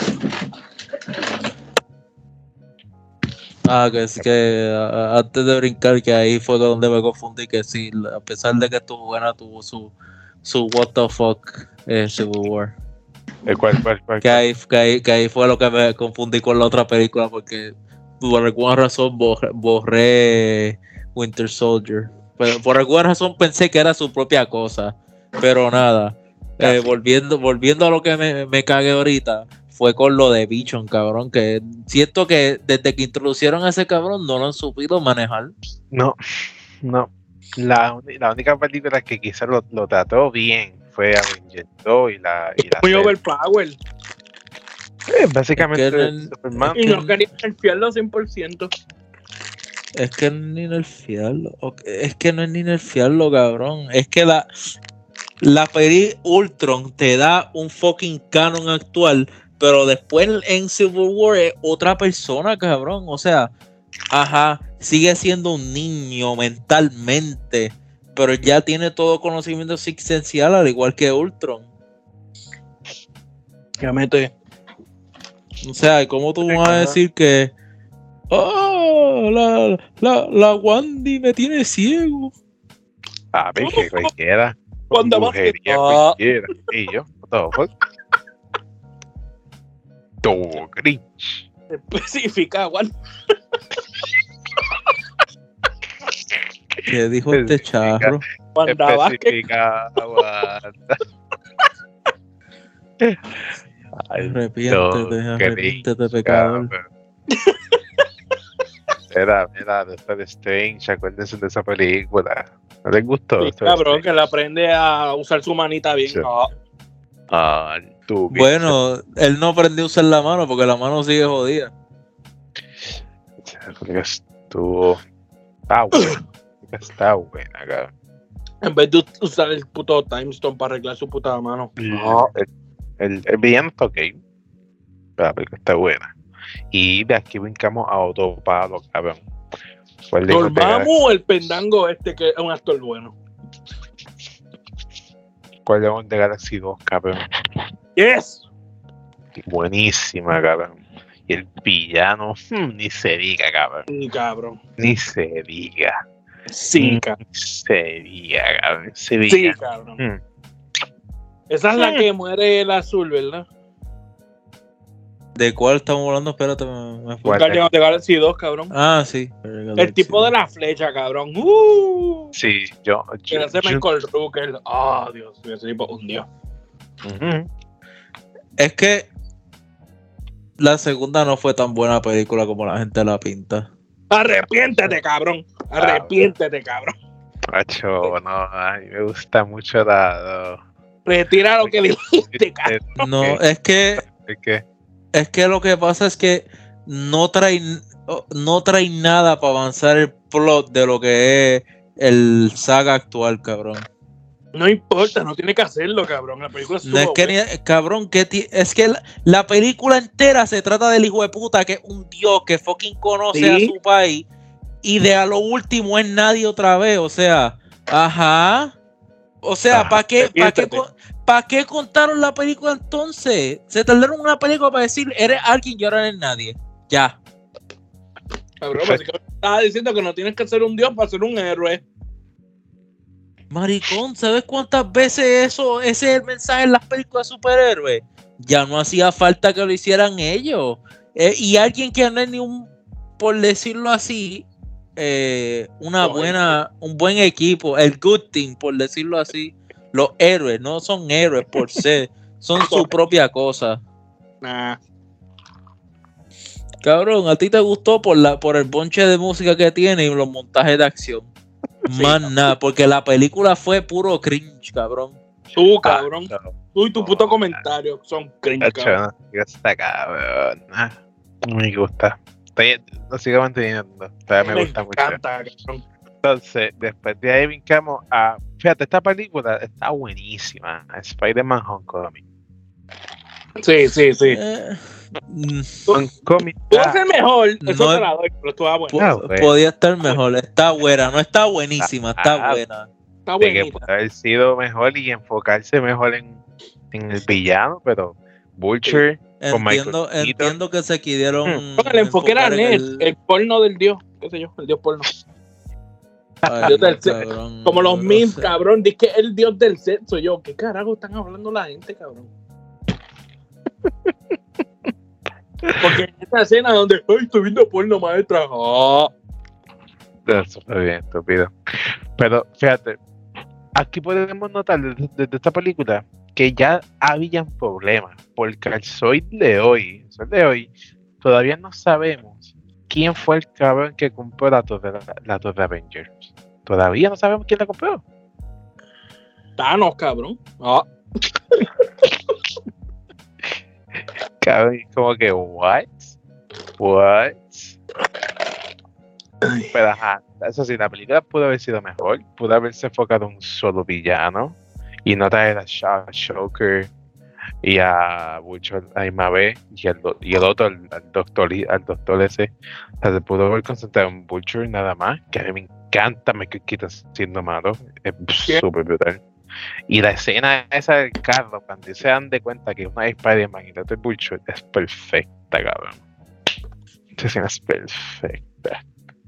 Ah, que es que a- antes de brincar, que ahí fue donde me confundí, que sí, a pesar de que estuvo buena, tuvo su, su what the fuck eh, Civil War. ¿El cual, cual, cual, Que ahí, que, ahí, que ahí fue lo que me confundí con la otra película, porque por alguna razón borré, borré Winter Soldier. Pero por alguna razón pensé que era su propia cosa. Pero nada, eh, volviendo, volviendo a lo que me, me cagué ahorita, fue con lo de Vision, cabrón, que siento que desde que introducieron a ese cabrón no lo han supido manejar. No, no. La, la única película que quizás lo, lo trató bien fue Avengers dos y la... Y la Muy serie. overpower. Eh, básicamente Es que no- Superman. Y no quería nerfearlo cien por ciento. Es que no es ni nerfearlo. ok, Es que no es ni nerfearlo, cabrón. Es que la, la peli Ultron te da un fucking canon actual, pero después en Civil War es otra persona, cabrón. O sea, ajá, sigue siendo un niño mentalmente, pero ya tiene todo conocimiento existencial, al igual que Ultron. Ya mete. O sea, ¿cómo tú vas a decir que oh, la, la, la Wandy me tiene ciego? A ver, que cualquiera. Cuando más que- Brujería Ah. cualquiera. Y yo, todo fue. Todo Grinch. Especifica, Juan. ¿Qué dijo este charro? Wanda Vázquez. Especifica, aguanta. Ay, Arrepiéntete, Grinch, arrepiéntete, pecador. cabrón. Mira, mira, Doctor Strange, acuérdense de esa película. ¿No les gustó? Sí, Doctor cabrón, Strange? que le aprende a usar su manita bien. Sí. Ah, Ah, tú, Bueno, él no aprendió a usar la mano porque la mano sigue jodida. esa película estuvo. Está buena. Está buena, cabrón. en vez de usar el puto Time Stone para arreglar su puta mano. No, el, el, el villano está ok. Pero la película está buena. Y de aquí brincamos a otro palo, cabrón. ¿Cuál de Nos ellos te gana- vamos el pendango este que es un actor bueno. ¿Cuál de de Galaxy dos, cabrón? Yes. Buenísima, cabrón. Y el villano, hmm, ni se diga, cabrón. Sí, cabrón. Ni se diga. Sí, cabrón. Ni se diga, cabrón. Ese Sí, villano. cabrón. Hmm. Esa es la que muere el azul, ¿verdad? ¿De cuál estamos hablando? Espérate, me, me fui. ¿Cuál? Guardianes de Galaxy dos, cabrón. Ah, sí. El tipo de la flecha, cabrón. Uh, Sí, yo. que yo, hace yo- Michael Rooker. Oh, Dios mío, ese tipo un dios. Ujú. Es que la segunda no fue tan buena película como la gente la pinta. Arrepiéntete, cabrón. Arrepiéntete, cabrón. Macho, no, ay, me gusta mucho la. Retira lo que le dijiste, cabrón. No, Ok. es que Es que. es que lo que pasa es que no trae no trae nada para avanzar el plot de lo que es el saga actual, cabrón. No importa, no tiene que hacerlo, cabrón. La película No es estuvo que buena. ni- cabrón, que ti- es que la, la película entera se trata del hijo de puta que es un dios que fucking conoce Sí. a su país y de a lo último es nadie otra vez, o sea, ajá. O sea, Ajá. ¿para qué, pa' qué, Arrepiéntete. con- pa' qué contaron la película entonces? Se tardaron una película para decir, eres alguien y ahora eres nadie. Ya. Cabrón, básicamente estaba diciendo que no tienes que ser un dios para ser un héroe. Maricón, ¿sabes cuántas veces eso, ese es el mensaje en las películas de superhéroes? Ya no hacía falta que lo hicieran ellos. Eh, y alguien que no es ni un, por decirlo así, eh, una Buen buena, un buen equipo, el good team, por decirlo así. Los héroes no son héroes por ser, son su propia cosa. Nah. Cabrón, a ti te gustó por la, por el bonche de música que tiene y los montajes de acción. Más nada, porque la película fue puro cringe, cabrón. Tú, cabrón. Ah, no. Tú y tu puto comentario son cringe, Hacho, cabrón. no, está cabrón. Ah, no me gusta. Estoy, lo sigo manteniendo. Todavía me, Me gusta mucho. encanta, cabrón. Entonces, después de ahí brincamos a. Fíjate, esta película está buenísima. Spider-Man Homecoming. Sí, sí, sí. Eh, mm, Homecoming. Pudo ser mejor, eso No te es- la doy, pero estuvo bueno. po- Ah, bueno. podía estar mejor. Está buena, no está buenísima, está Ah, buena. Está De que buenita. puede haber sido mejor y enfocarse mejor en, en el villano, pero Vulture. Con Entiendo, Michael Keaton. entiendo que se quisieron. Hmm. Bueno, el enfoque era enfocar en net, el- el porno del dios, qué sé yo, el dios porno. Ay, Dios del sexo. cabrón, Como los no memes, sé. cabrón, dice que el dios del sexo. Yo, ¿qué carajo están hablando la gente, cabrón? Porque en esta escena donde, ay, estoy viendo porno, maestra. Ah. Eso fue bien estúpido. Pero fíjate, aquí podemos notar desde, desde esta película que ya habían problemas, porque al sol de hoy, al sol de hoy, todavía no sabemos quién fue el cabrón que compró la torre, la, la torre Avengers. Todavía no sabemos quién la compró. Thanos, cabrón. Ah. Cabrón, como que, what? What? Pero ajá, eso sí, la película pudo haber sido mejor, pudo haberse enfocado en un solo villano y no traer a Sha- Shocker y a Vulture a la misma vez y el, do- y el otro, al, al doctor y- al doctor ese. O sea, se pudo haber concentrado en Vulture nada más, que a mí me encanta Michael Keaton siendo malo, es ¿Qué? súper brutal. Y la escena esa del carro, cuando se dan de cuenta que una es Spider-Man y la otra es Vulture, es perfecta, cabrón. Esa escena es perfecta.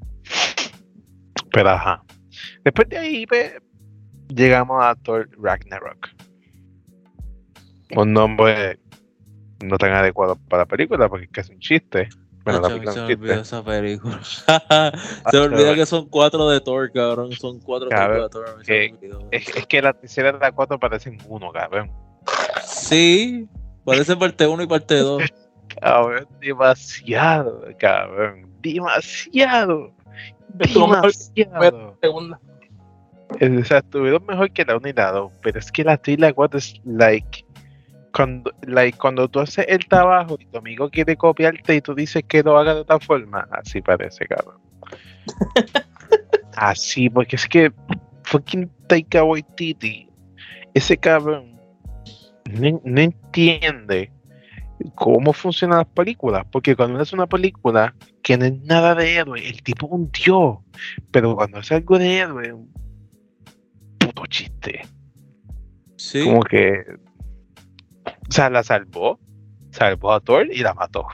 Pero ajá. Después de ahí pues, llegamos a Thor Ragnarok. Un nombre no tan adecuado para la película porque es que es un chiste. Bueno, la Nacho, a mí película se es me un olvidó chiste. esa película. Se me olvida que son cuatro de Thor, cabrón. Son cuatro Cabrón, películas de Thor. a mí se me que- olvidó. Es, es que la tercera de la cuatro parecen uno, cabrón. Sí, parece parte uno y parte dos. Cabrón, demasiado, cabrón. Demasiado. Estuvo mejor que Demasiado. la segunda. O sea, estuvieron mejor que la uno y la dos, pero es que la tres y la cuatro es like cuando, like cuando tú haces el trabajo y tu amigo quiere copiarte y tú dices que lo haga de otra forma, así parece, cabrón. Así, porque es que fucking Taika Waititi, ese cabrón no, no entiende cómo funcionan las películas, porque cuando uno hace una película que no es nada de héroe, el tipo es un dios, pero cuando hace algo de héroe, un puto chiste. Sí, Como que, o sea, la salvó, salvó a Thor y la mató.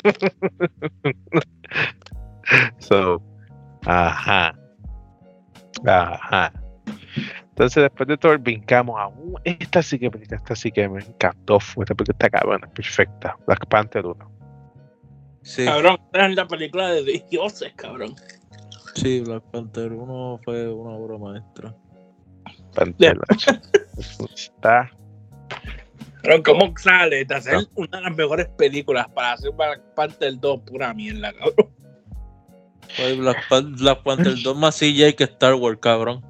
So, ajá, ajá. Entonces después de Thor brincamos a un, esta sí que película, esta sí que me encantó, fue esta película está cabrona, perfecta, Black Panther uno. sí, Cabrón, esta es la película de dioses, cabrón. sí, Black Panther uno fue una obra maestra. Panther, está, Pero ¿cómo sale de hacer una de las mejores películas para hacer Black Panther dos? Pura mierda, cabrón. Fue Black, Pan- Black Panther dos más C J que Star Wars, cabrón.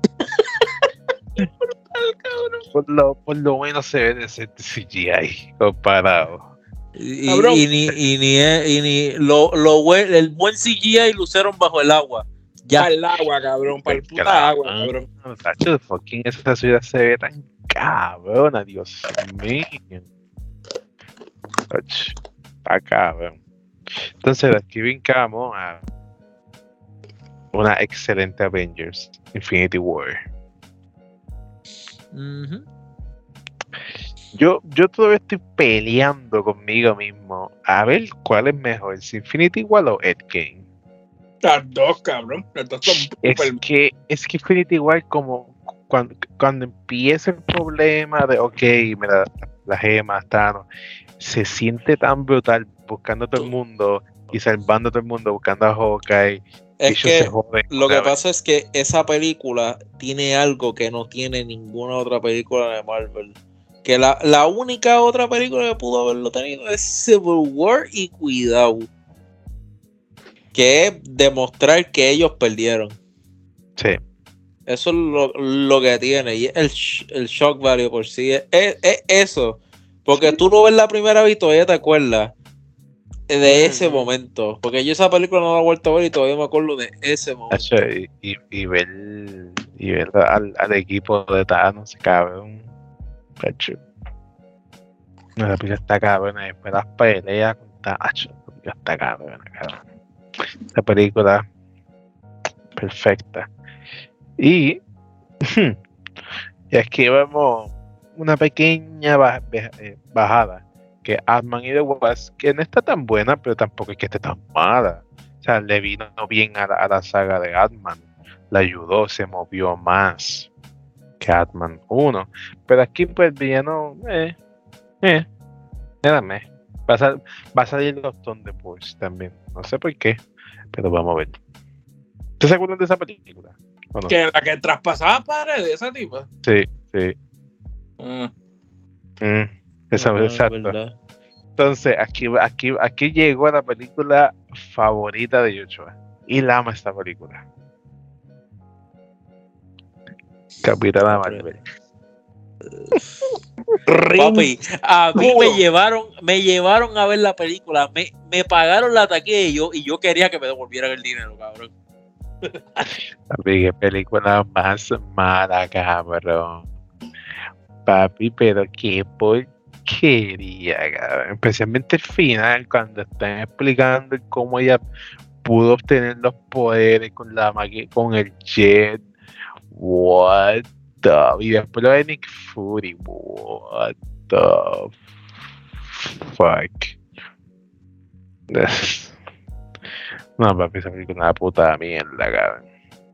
por lo, por lo menos se ve de C G I comparado. Y, y- Cabrón. y ni, y ni, y ni lo, lo buen- el buen C G I lo usaron bajo el agua. Ya. Para el agua, cabrón. Para el puta Claro. agua, cabrón. Tacho, fucking esa ciudad se ve tan cabrona, Dios mío. Tacho, está cabrón. Entonces de aquí brincamos a una excelente Avengers, Infinity War. Ujú. Yo, yo todavía estoy peleando conmigo mismo a ver cuál es mejor, si Infinity War o Endgame. Las dos, cabrón. Las dos son Es super. que, es que Infinity War como cuando, cuando empieza el problema de ok, mira, la gema, Thanos, se siente tan brutal buscando a todo el mundo y salvando a todo el mundo, buscando a Hawkeye. Es ellos que se joden lo otra que vez. pasa es que esa película tiene algo que no tiene ninguna otra película de Marvel. Que la, la única otra película que pudo haberlo tenido es Civil War y cuidado. Que es demostrar que ellos perdieron. Sí. Eso es lo, lo que tiene. Y el, el shock value por sí es, es, es eso. Porque tú lo ves la primera vez y todavía te acuerdas de ese mm-hmm. momento. Porque yo esa película no la he vuelto a ver y todavía me acuerdo de ese momento. Y, y, y ver, y ver al, al equipo de Thanos, cabrón. Cacho. La película está cabrón. Después las peleas con Thanos. La película está cabrón, cabrón. La película perfecta. Y, y aquí vemos una pequeña baj, bajada, que Ant-Man y the Wasp, que no está tan buena, pero tampoco es que esté tan mala. O sea, le vino bien a la, a la saga de Ant-Man, le ayudó, se movió más que Ant-Man uno. Pero aquí pues el villano, eh, eh, espérame, va a, sal, va a salir los Thunderbolts también, no sé por qué, pero vamos a ver. ¿Tú se acuerdan de esa película? No? ¿Que la que traspasaba paredes de esa tipa? Sí, sí. Mm. Mm, esa, no, exacto. No, entonces, aquí, aquí, aquí llegó la película favorita de Joshua. Y la ama esta película. Capitana Marvel. Papi, a mí me llevaron, me llevaron a ver la película, me, me pagaron la taquilla y yo, y yo quería que me devolvieran el dinero, cabrón. Papi, qué película más mala, cabrón. Papi, pero qué porquería, cabrón. Especialmente el final, cuando están explicando cómo ella pudo obtener los poderes con la con el jet. What the... Y después lo de Nick Fury. What the fuck. No, papi, esa película es una puta mierda, cabrón.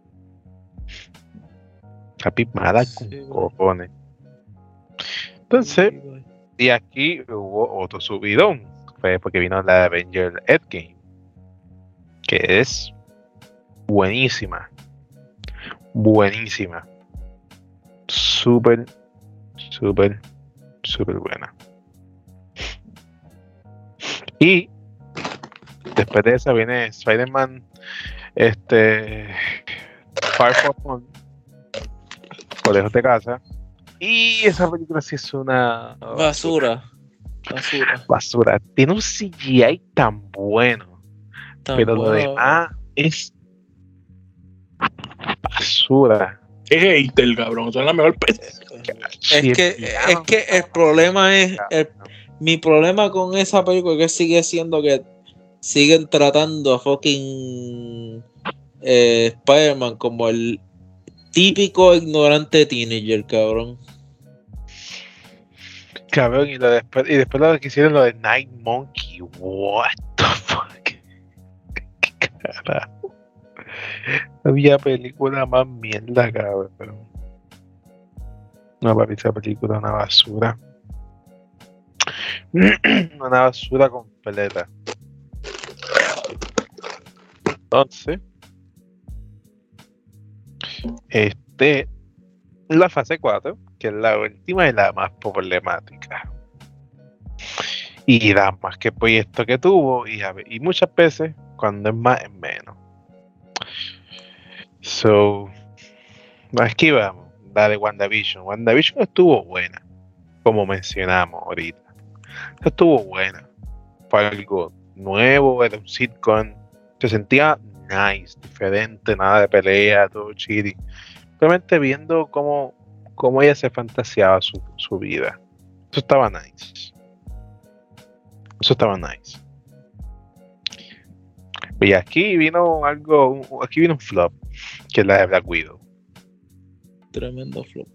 Papi, mala con sí, cojones. Entonces, sí, y aquí hubo otro subidón. Fue porque vino la Avenger Endgame, que es buenísima. Buenísima. Súper, súper, súper buena. Y después de esa viene Spider-Man este, Far From Home, por lejos de casa. Y esa película sí es una basura. Basura. Basura. Tiene un C G I tan bueno. Tan pero bueno. Lo demás es basura. Es hater, cabrón. Son la mejor película. Es que, es que el problema es. El, mi problema con esa película es que sigue siendo que siguen tratando a fucking eh, Spider-Man como el típico ignorante teenager, cabrón. Cabrón, y, lo después, y después lo que hicieron lo de Night Monkey. What the fuck? ¿Qué carajo? Había película más mierda, cabrón. No, papi, esa película es una basura. Una basura completa. Entonces, este, la fase cuatro, que es la última y la más problemática. Y da más que proyecto que tuvo, y, a ver, y muchas veces, cuando es más, es menos. So, aquí vamos, la de WandaVision. WandaVision estuvo buena, como mencionamos ahorita. Estuvo buena. Fue algo nuevo, era un sitcom. Se sentía nice, diferente, nada de pelea, todo chiri. Simplemente viendo cómo, cómo ella se fantaseaba su, su vida. Eso estaba nice. Eso estaba nice. Y aquí vino algo, aquí vino un flop, que es la de Black Widow. Tremendo flop.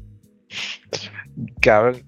Cabrón.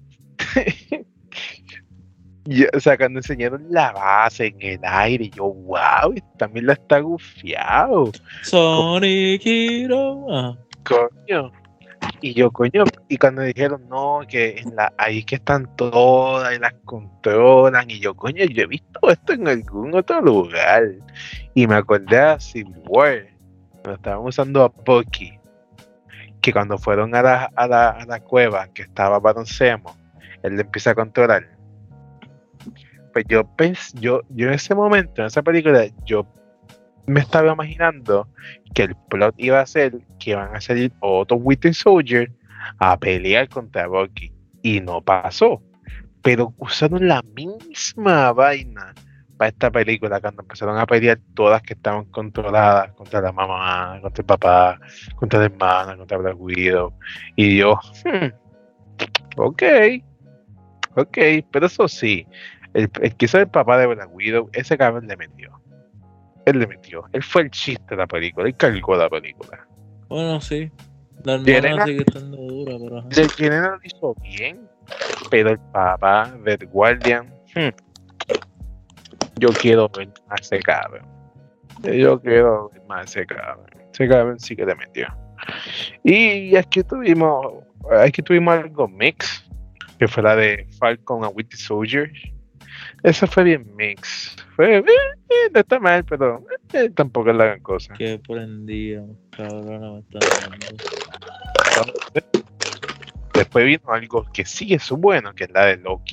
Yo, o sea, cuando enseñaron la base en el aire, yo, wow, también la está gufiado. Sonic Hero. Ah. Coño. Y yo, coño, y cuando dijeron, no, que en la, ahí que están todas y las controlan, y yo, coño, yo he visto esto en algún otro lugar. Y me acordé a Civil War, cuando estaban usando a Bucky, que cuando fueron a la, a la, a la cueva que estaba Baron Zemo, él le empieza a controlar. Pues yo pensé, yo, yo en ese momento, en esa película, yo me estaba imaginando que el plot iba a ser que van a salir otros Winter Soldier a pelear contra Bucky. Y no pasó. Pero usaron la misma vaina para esta película cuando empezaron a pelear todas que estaban controladas contra la mamá, contra el papá, contra la hermana, contra Black Widow. Y yo, hmm, ok, ok, pero eso sí, el, el que es el papá de Black Widow, ese cabrón le metió. Él le metió. Él fue el chiste de la película, él cargó la película. Bueno, sí. La Yelena- hermana sigue estando dura, pero ajá. El Yelena lo hizo bien, pero el papá de The Guardian, hmm, yo quiero ver más ese cabrón. Yo quiero ver más ese cabrón. Ese cabrón sí que le metió. Y aquí tuvimos, aquí tuvimos algo mix, que fue la de Falcon and Winter Soldier. Esa fue bien mix. Fue, eh, eh, no está mal, pero eh, tampoco es la gran cosa. Qué prendido, cabrona me está dando. Entonces, después vino algo que sí es bueno, que es la de Loki.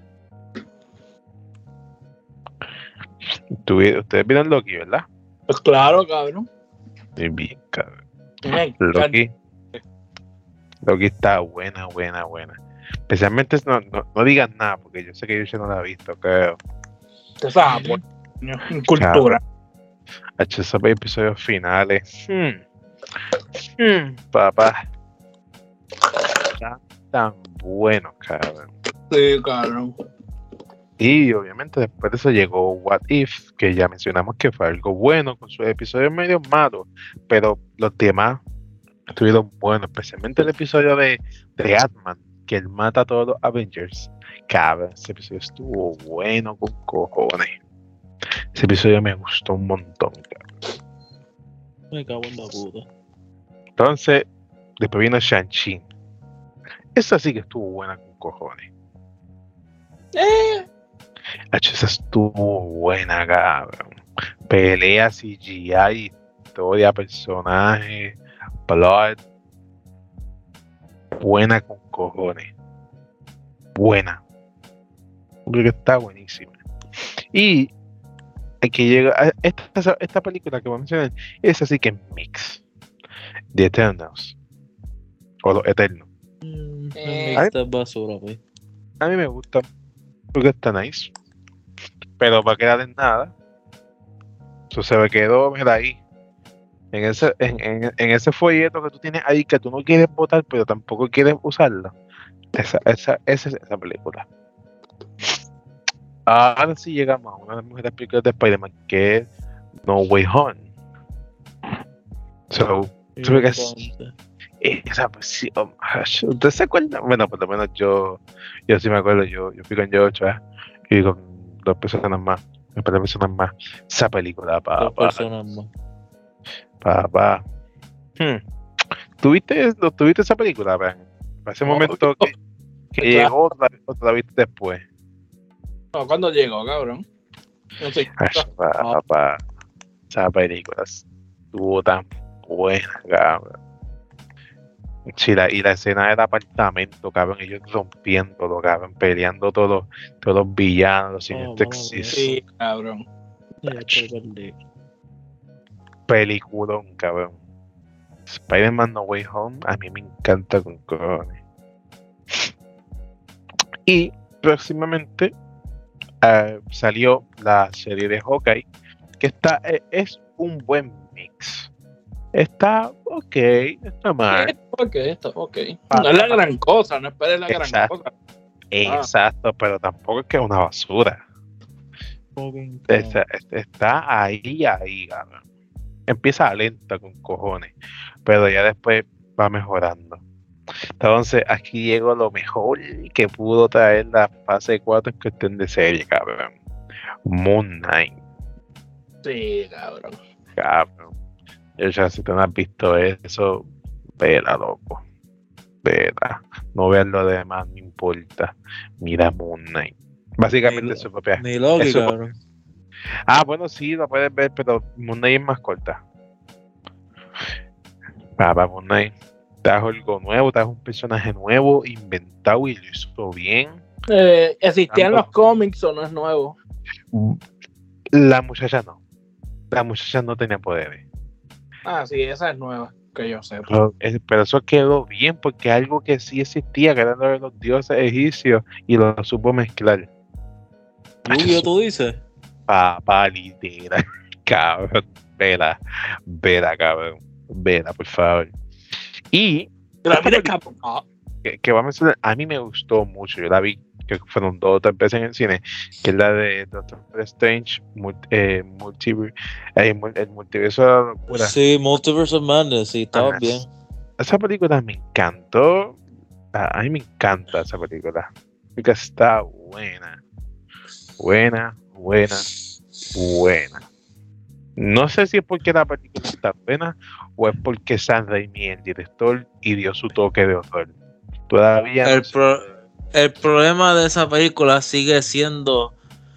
Tuvi- Ustedes vieron Loki, ¿verdad? Pues claro, cabrón. Muy bien, cabrón. Me encanta. Loki. Loki está buena, buena, buena. Especialmente no, no, no digas nada, porque yo sé que yo no la he visto, creo. Te sabes, pues, cultura. Ha hecho esos episodios finales. Hmm. Hmm, papá. Están tan buenos, cabrón. Sí, cabrón. Y obviamente después de eso llegó What If, que ya mencionamos que fue algo bueno, con sus episodios medio malos, pero los demás estuvieron buenos, especialmente el episodio de, de Ant-Man, que él mata a todos los Avengers. Cabrón, ese episodio estuvo bueno con cojones. Ese episodio me gustó un montón, cabrón. Me cago en la puta. Entonces, después vino Shang-Chi. Esa sí que estuvo buena con cojones. Eh, Hacho, esa estuvo buena, cabrón. Pelea, C G I, historia, personaje, plot. Buena con cojones. Buena. Creo que está buenísima. Y hay que llegar. Esta, esta película que voy a mencionar es así que mix. The Eternals. O los Eternos. Mm, Eh, esta es basura, pues. A mí me gusta. Porque está nice. Pero para quedar en nada. Eso se me quedó, mira ahí. En ese, en, en, en ese folleto que tú tienes ahí que tú no quieres votar, pero tampoco quieres usarlo. Esa, esa, esa es esa película. Ahora sí llegamos a una de las mejores películas de Spider-Man, que es No Way Home. So, so que es- esa pues sí, oh, ¿usted se acuerda? Bueno, por lo menos yo, yo sí me acuerdo, yo, yo fui con George, ¿eh? Y con dos personas más, un par de personas más. Esa película, Dos papá, personas más. papá. Hmm. ¿Tuviste, no, ¿Tuviste esa película, Abraham? Para ese No, momento que, que claro. llegó, otra, otra vez después. no, ¿cuándo llegó, cabrón? No sé. Ay, papá, esa película estuvo tan buena, cabrón. Sí, la, y la escena del apartamento, cabrón, ellos rompiéndolo, cabrón, peleando todos, todos los villanos, los Sinister vamos a ver. Six. Sí, cabrón. Ya estoy perdido. Peliculón, cabrón. Spider-Man No Way Home, a mí me encanta con cojones. Y próximamente eh, salió la serie de Hawkeye, que está, eh, es un buen mix. Está ok, no está mal. Sí, ok, está ok. No es la gran cosa, no esperes la gran Exacto. cosa. Exacto, pero tampoco es que es una basura. Fucking Está, está ahí, ahí, cabrón. Empieza lenta con cojones, pero ya después va mejorando. Entonces, aquí llegó lo mejor que pudo traer la fase cuatro en cuestión de serie, cabrón. Moon Knight, Sí, cabrón. cabrón. Yo ya si tú no has visto eso, vela, loco. Vela. No veas lo demás, no importa. Mira Moon Knight. Básicamente Ni- su propia. Ni Loki, eso- cabrón. Ah, bueno, sí, lo puedes ver, pero Moon Knight es más corta. Para Moon Knight trajo algo nuevo, trajo un personaje nuevo, inventado y lo hizo bien. Eh, ¿Existían Tanto- los cómics o no es nuevo? La muchacha no. La muchacha no tenía poderes. Ah, sí, esa es nueva, que yo sé. Pero, es- pero eso quedó bien porque algo que sí existía, que eran lo de los dioses egipcios, y lo supo mezclar. Yu-Gi-Oh, tú dices. Papá, literal, cabrón. Vela, vela, cabrón. Vela, por favor. Y La vida es cabrón. que, que va a mencionar, a mí me gustó mucho. Yo la vi, que fueron dos o tres veces en el cine, que es la de Doctor Strange, multi, eh, multi, eh, mul- el multiverso de la locura. Sí, Multiverse of Madness, sí, estaba Ajá. bien. Esa película me encantó. A, a mí me encanta esa película. Porque está buena. Buena, buena, buena. No sé si es porque la película está buena o es porque Sam Raimi, el director, y dio su toque de horror. Todavía no El, sé. pro- el problema de esa película sigue siendo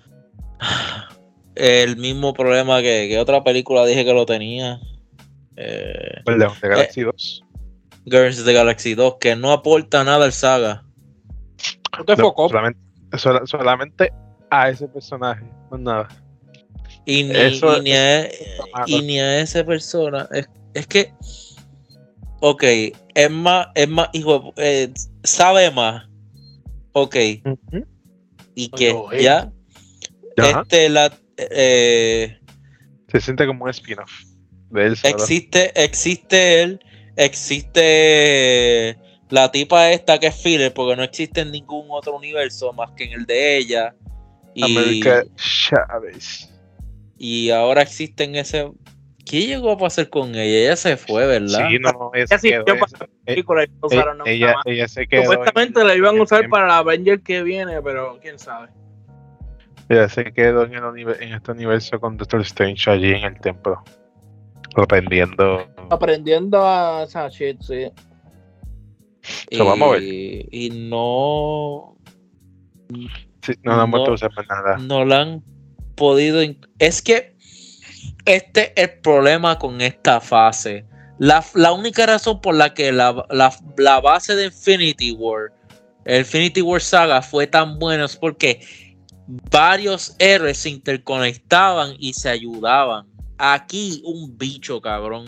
el mismo problema que, que otra película dije que lo tenía. Eh, El León de Galaxy dos. Guardians of the Galaxy dos, que no aporta nada al saga. No te No, enfocó. solamente, sola- solamente a ese personaje, no nada. Y ni, Eso y ni, a, malo. y ni a esa persona. Es, es que, ok, es más, es más, hijo, eh, sabe más. Ok, Ujú. y que Oye, ya, Ajá. este, la, eh, Se siente como un spin-off de él solo. existe, existe él, existe la tipa esta que es filler, porque no existe en ningún otro universo más que en el de ella. Y, América Chávez. y ahora existe en ese. ¿Qué llegó a pasar con ella? Ella se fue, ¿verdad? Sí, no, ella Ya se sí, quedó. yo ella- pasé la película y no ella, usaron nada ella, más. ella se quedó. Supuestamente en- la iban a usar en- para la Avenger que viene, pero quién sabe. Ella se quedó en, el univer- en este universo con Doctor Strange allí en el templo. Aprendiendo. Aprendiendo a esa shit, sí. So, vamos a ver. Y, y no, Sí, no la han vuelto No. a usar para nada. no la han podido. in- Es que este es el problema con esta fase. La, la única razón por la que la, la, la base de Infinity War, el Infinity War Saga, fue tan buena es porque varios héroes se interconectaban y se ayudaban. Aquí un bicho, cabrón.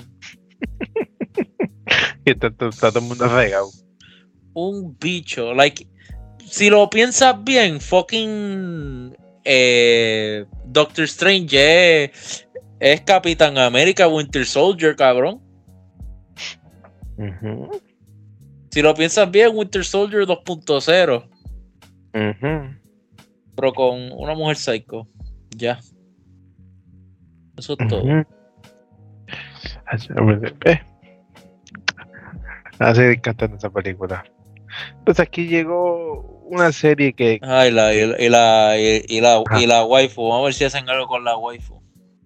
Y está, está- está todo el mundo regado. Un bicho. Like, si lo piensas bien, fucking eh, Doctor Strange es, es Capitán América Winter Soldier, cabrón. Ujú, Si lo piensas bien, Winter Soldier dos punto cero, ujú. pero con una mujer psycho. Ya. Eso es todo. Ujú. Eh. Así me encanta esa película. Pues aquí llegó una serie que Ay, la, y, la, y, la, y, y la, Ajá. y la waifu. Vamos a ver si hacen algo con la waifu.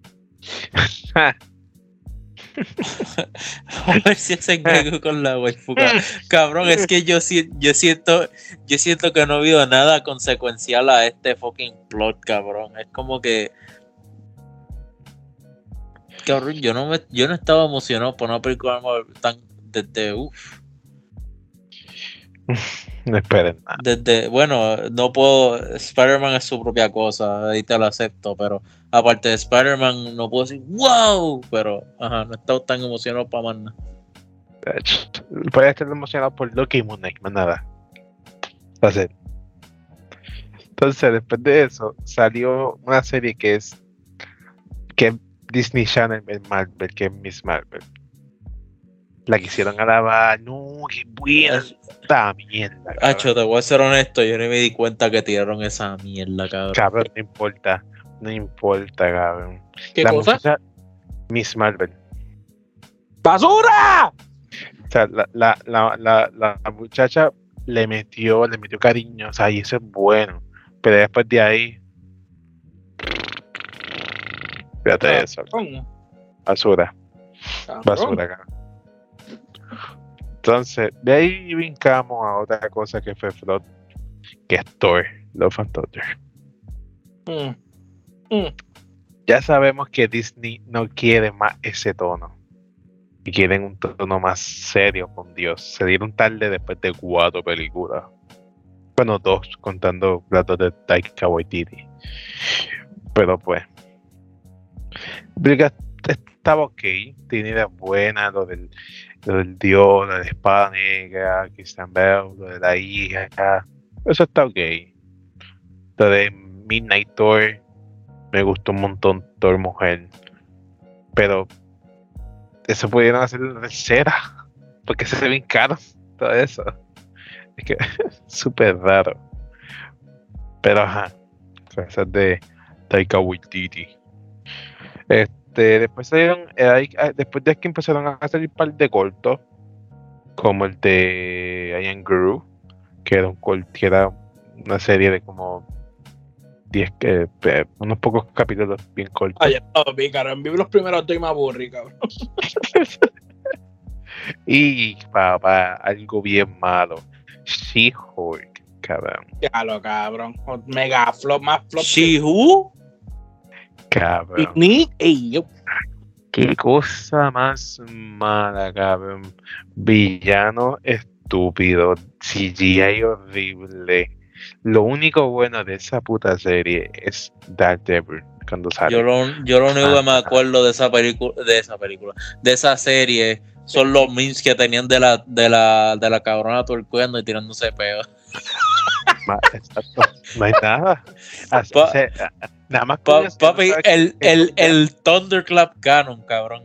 Vamos a ver si hacen algo con la waifu. ca- Cabrón, es que yo, si- yo siento yo siento que no ha habido nada consecuencial a este fucking plot, cabrón. Es como que cabrón, yo no me yo no estaba emocionado por una película tan desde uff, no esperen nada. desde bueno, no puedo, Spider-Man es su propia cosa, ahí te lo acepto, pero aparte de Spider-Man no puedo decir wow, pero ajá, no he estado tan emocionado para más nada. Podría estar emocionado por Loki y Moon Knight, más nada. Va a ser. Entonces, después de eso, salió una serie que es que es Disney Channel en Marvel, que es Miss Marvel. La quisieron alabar. No, qué buena esta mierda. Cabrón. Hacho, te voy a ser honesto, yo ni me di cuenta que tiraron esa mierda, cabrón. Cabrón, no importa. No importa, cabrón. ¿Qué La cosa? muchacha, Miss Marvel. ¡Basura! O sea, la, la, la, la, la muchacha le metió, le metió cariño, o sea, y eso es bueno. Pero después de ahí. Fíjate Ah, eso. Cabrón. Basura. Cabrón. Basura, cabrón. Entonces, de ahí brincamos a otra cosa que fue Flood, que es Thor, Love and Thunder. Mm. Mm. Ya sabemos que Disney no quiere más ese tono. Y quieren un tono más serio con Dios. Se dieron tarde después de cuatro películas. Bueno, dos, contando las dos de Taika Waititi. Pero pues. Película estaba ok, tiene ideas buenas, lo del, lo del dios, lo de la espada negra, Christian Bale, lo de la hija, eso está ok. Lo de Midnight Thor, me gustó un montón Thor mujer, pero eso pudieron hacer en la tercera, porque se ve bien caro, todo eso. Es que es súper raro. Pero ajá, cosas de Taika Waititi. Este, después salieron, eh, después de que empezaron a salir un par de cortos, como el de I Am Guru, que era un corto, que era una serie de como diez, eh, unos pocos capítulos bien cortos. Ay, no, vi, cabrón, vi los primeros dos y me aburrí, cabrón. Y papá, algo bien malo, She-Hulk, cabrón. Ya lo cabrón, mega flop, más flop. She-Who? Cabrón. Ni ey, yo. Qué cosa más mala, cabrón. Villano estúpido, C G I horrible. Lo único bueno de esa puta serie es Daredevil cuando sale. Yo lo, yo lo único que me acuerdo de esa película, de esa película, de esa serie, son los memes que tenían de la, de la, de la cabrona tuercuendo y tirándose peo. Exacto. No hay nada. Así, Pa, o sea, nada más pa, con papi, el, el, el Thunderclap Canon, cabrón.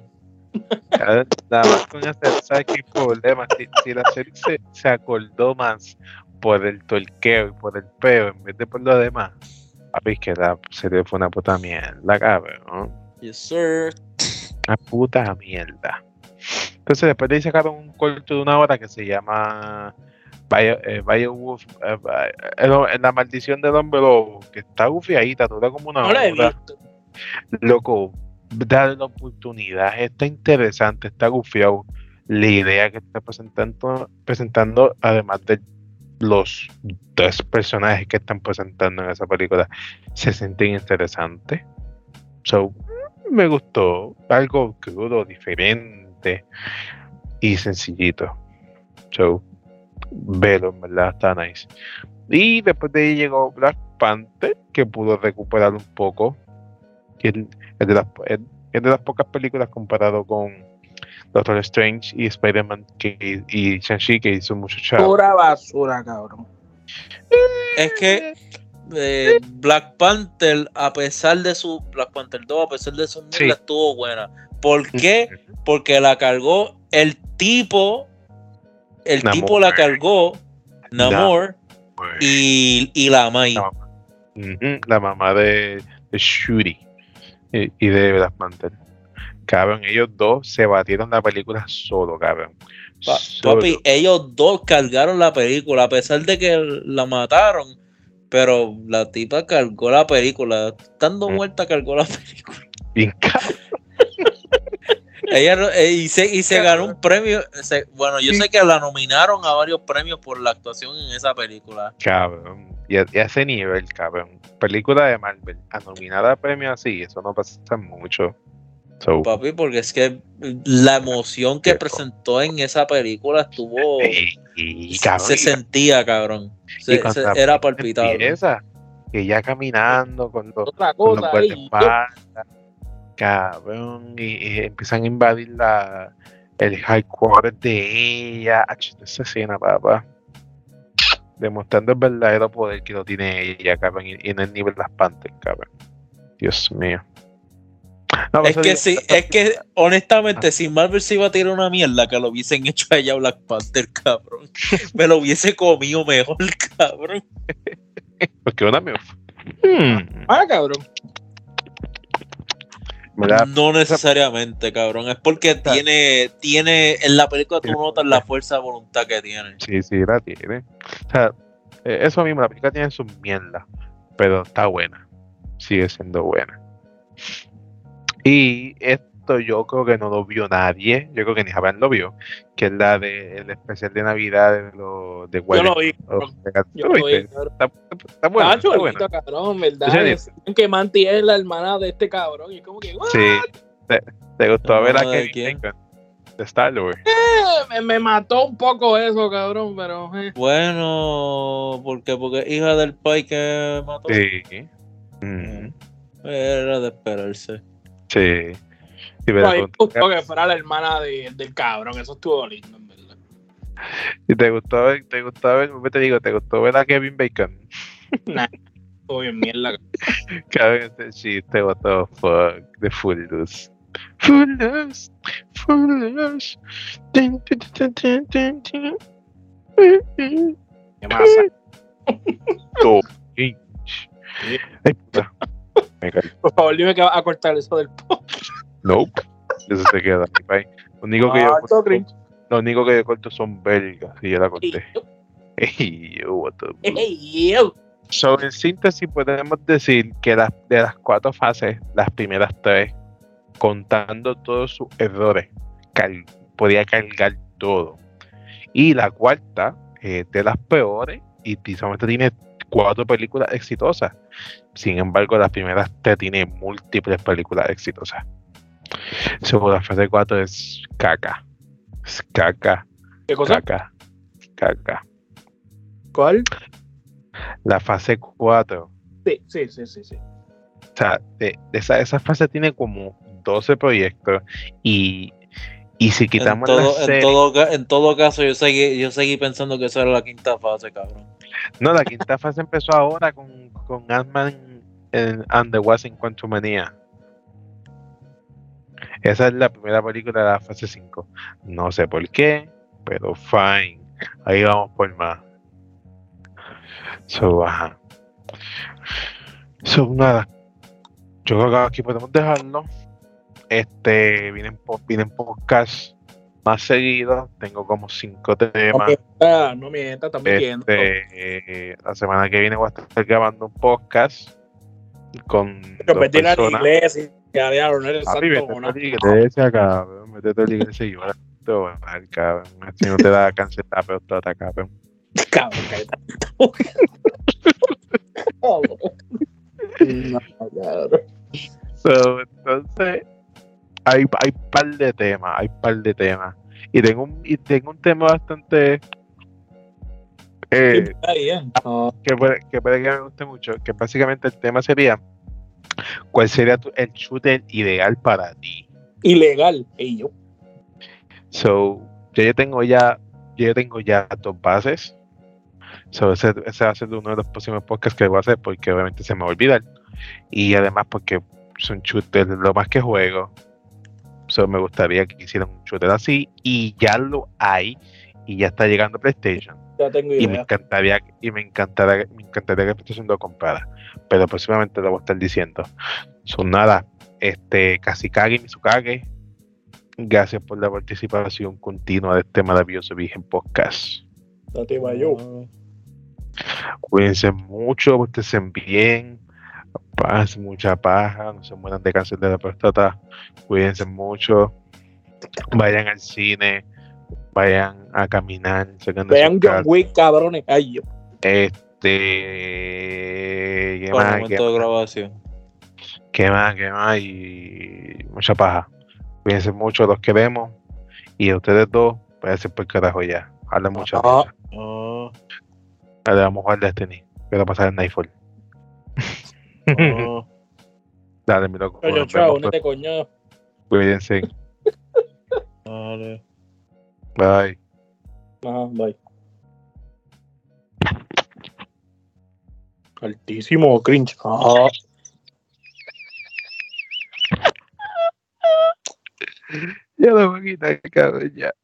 Nada más con hacer, ¿sabes qué problema? Si, si la serie se, se acordó más por el torqueo y por el peo en vez de por lo demás, papi, que la serie fue una puta mierda, cabrón. Yes, sir. Una puta mierda. Entonces después de ahí sacaron un corto de una hora que se llama Bio, eh, Beowulf, eh, eh, La maldición del hombre lobo, que está gufiadita, dura como una No hora. la he visto. Loco, dale la oportunidad, está interesante, está gufiado. La idea que está presentando, presentando además de los tres personajes que están presentando en esa película, se sienten interesantes. So, me gustó, algo crudo, diferente y sencillito. So, velo, en verdad está nice. Y después de ahí llegó Black Panther, que pudo recuperar un poco. Es de las, es de las pocas películas comparado con Doctor Strange y Spider-Man que, y Shang-Chi, que hizo mucho chavo. Pura basura, cabrón. Es que eh, Black Panther, a pesar de su Black Panther dos, a pesar de su mierda, Sí. estuvo buena. ¿Por qué? Porque la cargó el tipo, el Namor. tipo la cargó, Namor, Namor. y, y la Mai. La mamá, uh-huh, la mamá de, de Shuri y, y de Black Panther. Cabrón, ellos dos se batieron la película solo, cabrón. Pa- Solo. papi, ellos dos cargaron la película, a pesar de que la mataron, pero la tipa cargó la película, estando Mm. muerta cargó la película. Bien cabrón. Ella no- eh, y se, y se ganó un premio, se- bueno, yo sé que la nominaron a varios premios por la actuación en esa película. Cabrón. Y a, y a ese nivel, cabrón. Película de Marvel, a nominar a premios así, eso no pasa mucho. So, Papi, porque es que la emoción que Cierto. presentó en esa película estuvo, y, y, cabrón, se y- sentía, cabrón, y se, cuando se- la era película palpitable. empieza, que ya caminando con los, Otra con los cosa ahí. guardaespaldas, cabrón, y, y empiezan a invadir la, el headquarters de ella. Ach, esa escena, papá, demostrando el verdadero poder que lo tiene ella, cabrón, y, y en el nivel de las Panthers, cabrón. Dios mío. No, Es eso que digo, sí, es que honestamente, si Marvel se iba a tirar una mierda, que lo hubiesen hecho a ella Black Panther, cabrón. Me lo hubiese comido mejor, cabrón. porque una me hmm, Ah, cabrón. ¿verdad? No necesariamente, cabrón. Es porque tiene, tiene, en la película tú notas la fuerza de voluntad que tiene. Sí, sí, la tiene. O sea, eh, eso mismo, la película tiene sus mierdas, pero está buena. Sigue siendo buena. Y esto yo creo que no lo vio nadie. Yo creo que ni Javier lo vio. Que es la de el especial de Navidad de los de Yo lo vi, of- de- Yo ¿Tú lo lo vi, viste? cabrón. Está, está buena, Está está buena. chulito, cabrón, ¿verdad? ¿En serio? Decían que Manti es la hermana de este cabrón. Y es como que, ¿what? Sí. ¿Te, te gustó ver a ¿Hermana de Kevin quién? Bacon? De Star Wars. Eh, me, me mató un poco eso, cabrón, pero... eh. Bueno, porque porque hija del pai que mató. Sí. Mm. Era de esperarse. Sí. Y, No, a mí pero, me gustó que fuera la hermana de, del cabrón, eso estuvo lindo, en verdad. y te gustó ver, te gustó ver, te digo, te gustó ver a Kevin Bacon. Nah, estuvo bien mierda. Cabrón, este chiste, what the fuck, de Footloose. Footloose, Footloose. Tin, tin, tin, tin, tin, tin. ¿Qué pasa? Todo inch. Ay, puta. Me caí. Por favor, dime que vas a cortar eso del podcast. Nope. Eso se queda, mi país. Lo único que yo Ah, todo corto, cringe. lo único que yo corto son belgas y yo la Ey, corté. yo, Ey, yo, what the fuck. ey, yo. So, en síntesis, podemos decir que las, de las cuatro fases, las primeras tres, contando todos sus errores, cal- podía cargar todo. Y la cuarta, eh, de las peores, y y solamente tiene cuatro películas exitosas. Sin embargo, las primeras tres tiene múltiples películas exitosas. So, la fase cuatro es caca. Es caca, ¿Qué cosa? caca, caca. ¿Cuál? La fase cuatro. Sí, sí, sí, sí, sí. O sea, de, de esa, esa fase tiene como doce proyectos y, y si En quitamos la todo, en, serie, todo, ca- en todo caso, yo seguí, yo seguí pensando que esa era la quinta fase, cabrón. no, la quinta fase empezó ahora con, con Ant-Man en- and the Wasp: Quantumania. Esa es la primera película de la fase cinco. No sé por qué, pero fine. Ahí vamos por más. So, ajá. So, nada. Yo creo que aquí podemos dejarlo. Este, vienen, po- vienen podcasts más seguidos. Tengo como cinco No temas. mientas, no mientas, estás mintiendo. Este, eh, la semana que viene voy a estar grabando un podcast con Pero dos vete a ir a la personas. iglesia, diablo, no eres Papi, santo vete o a nada. la iglesia, cabrón. Vete a la iglesia y llora. Todo mal, cabrón. Si no te da cáncer, está peor, todo está cabrón. Cabrón, cállate. No, cabrón. So, entonces, hay, hay par de temas, hay par de temas. Y tengo un, y tengo un tema bastante eh, Sí, está bien. Ah, que, puede, que puede que me guste mucho, que básicamente el tema sería ¿cuál sería tu- el shooter ideal para ti? ilegal. Ey, yo. So, yo, yo tengo ya, yo ya tengo ya dos bases. So, ese, ese va a ser uno de los próximos podcasts que voy a hacer porque obviamente se me va a olvidar. Y además porque son shooters lo más que juego. So, me gustaría que hicieran un shooter así y ya lo hay y ya está llegando a PlayStation. Ya tengo Y me idea. encantaría, y me encantaría, me encantaría que PlayStation lo comprara. Pero próximamente lo voy a estar diciendo. Son nada, este, Kazikage Mizukage. Gracias por la participación continua de este maravilloso Virgen Podcast. Date yo. Cuídense mucho, portense bien, paz, mucha paja, no se mueran de cáncer de la próstata, cuídense mucho, vayan al cine, vayan a caminar, salgan de Vean sus John casas. Wick, cabrones. Ay, yo. Este, ¿qué Por el más? ¿Qué momento de más? grabación. ¿Qué más? ¿Qué más? Y mucha paja. Cuídense mucho, los queremos. Y a ustedes dos, váyanse por carajo ya. Hablan mucha Ah. mierda. Oh, Ahora vamos a jugar Destiny. Quiero pasar el Nightfall. oh. Dale, mi loco. Chao, Nos chao, vemos. únete, coño. Cuídense. Dale. Bye. Ajá, bye. Altísimo cringe. Ajá. Ya lo voy a quitar, cabrón, ya.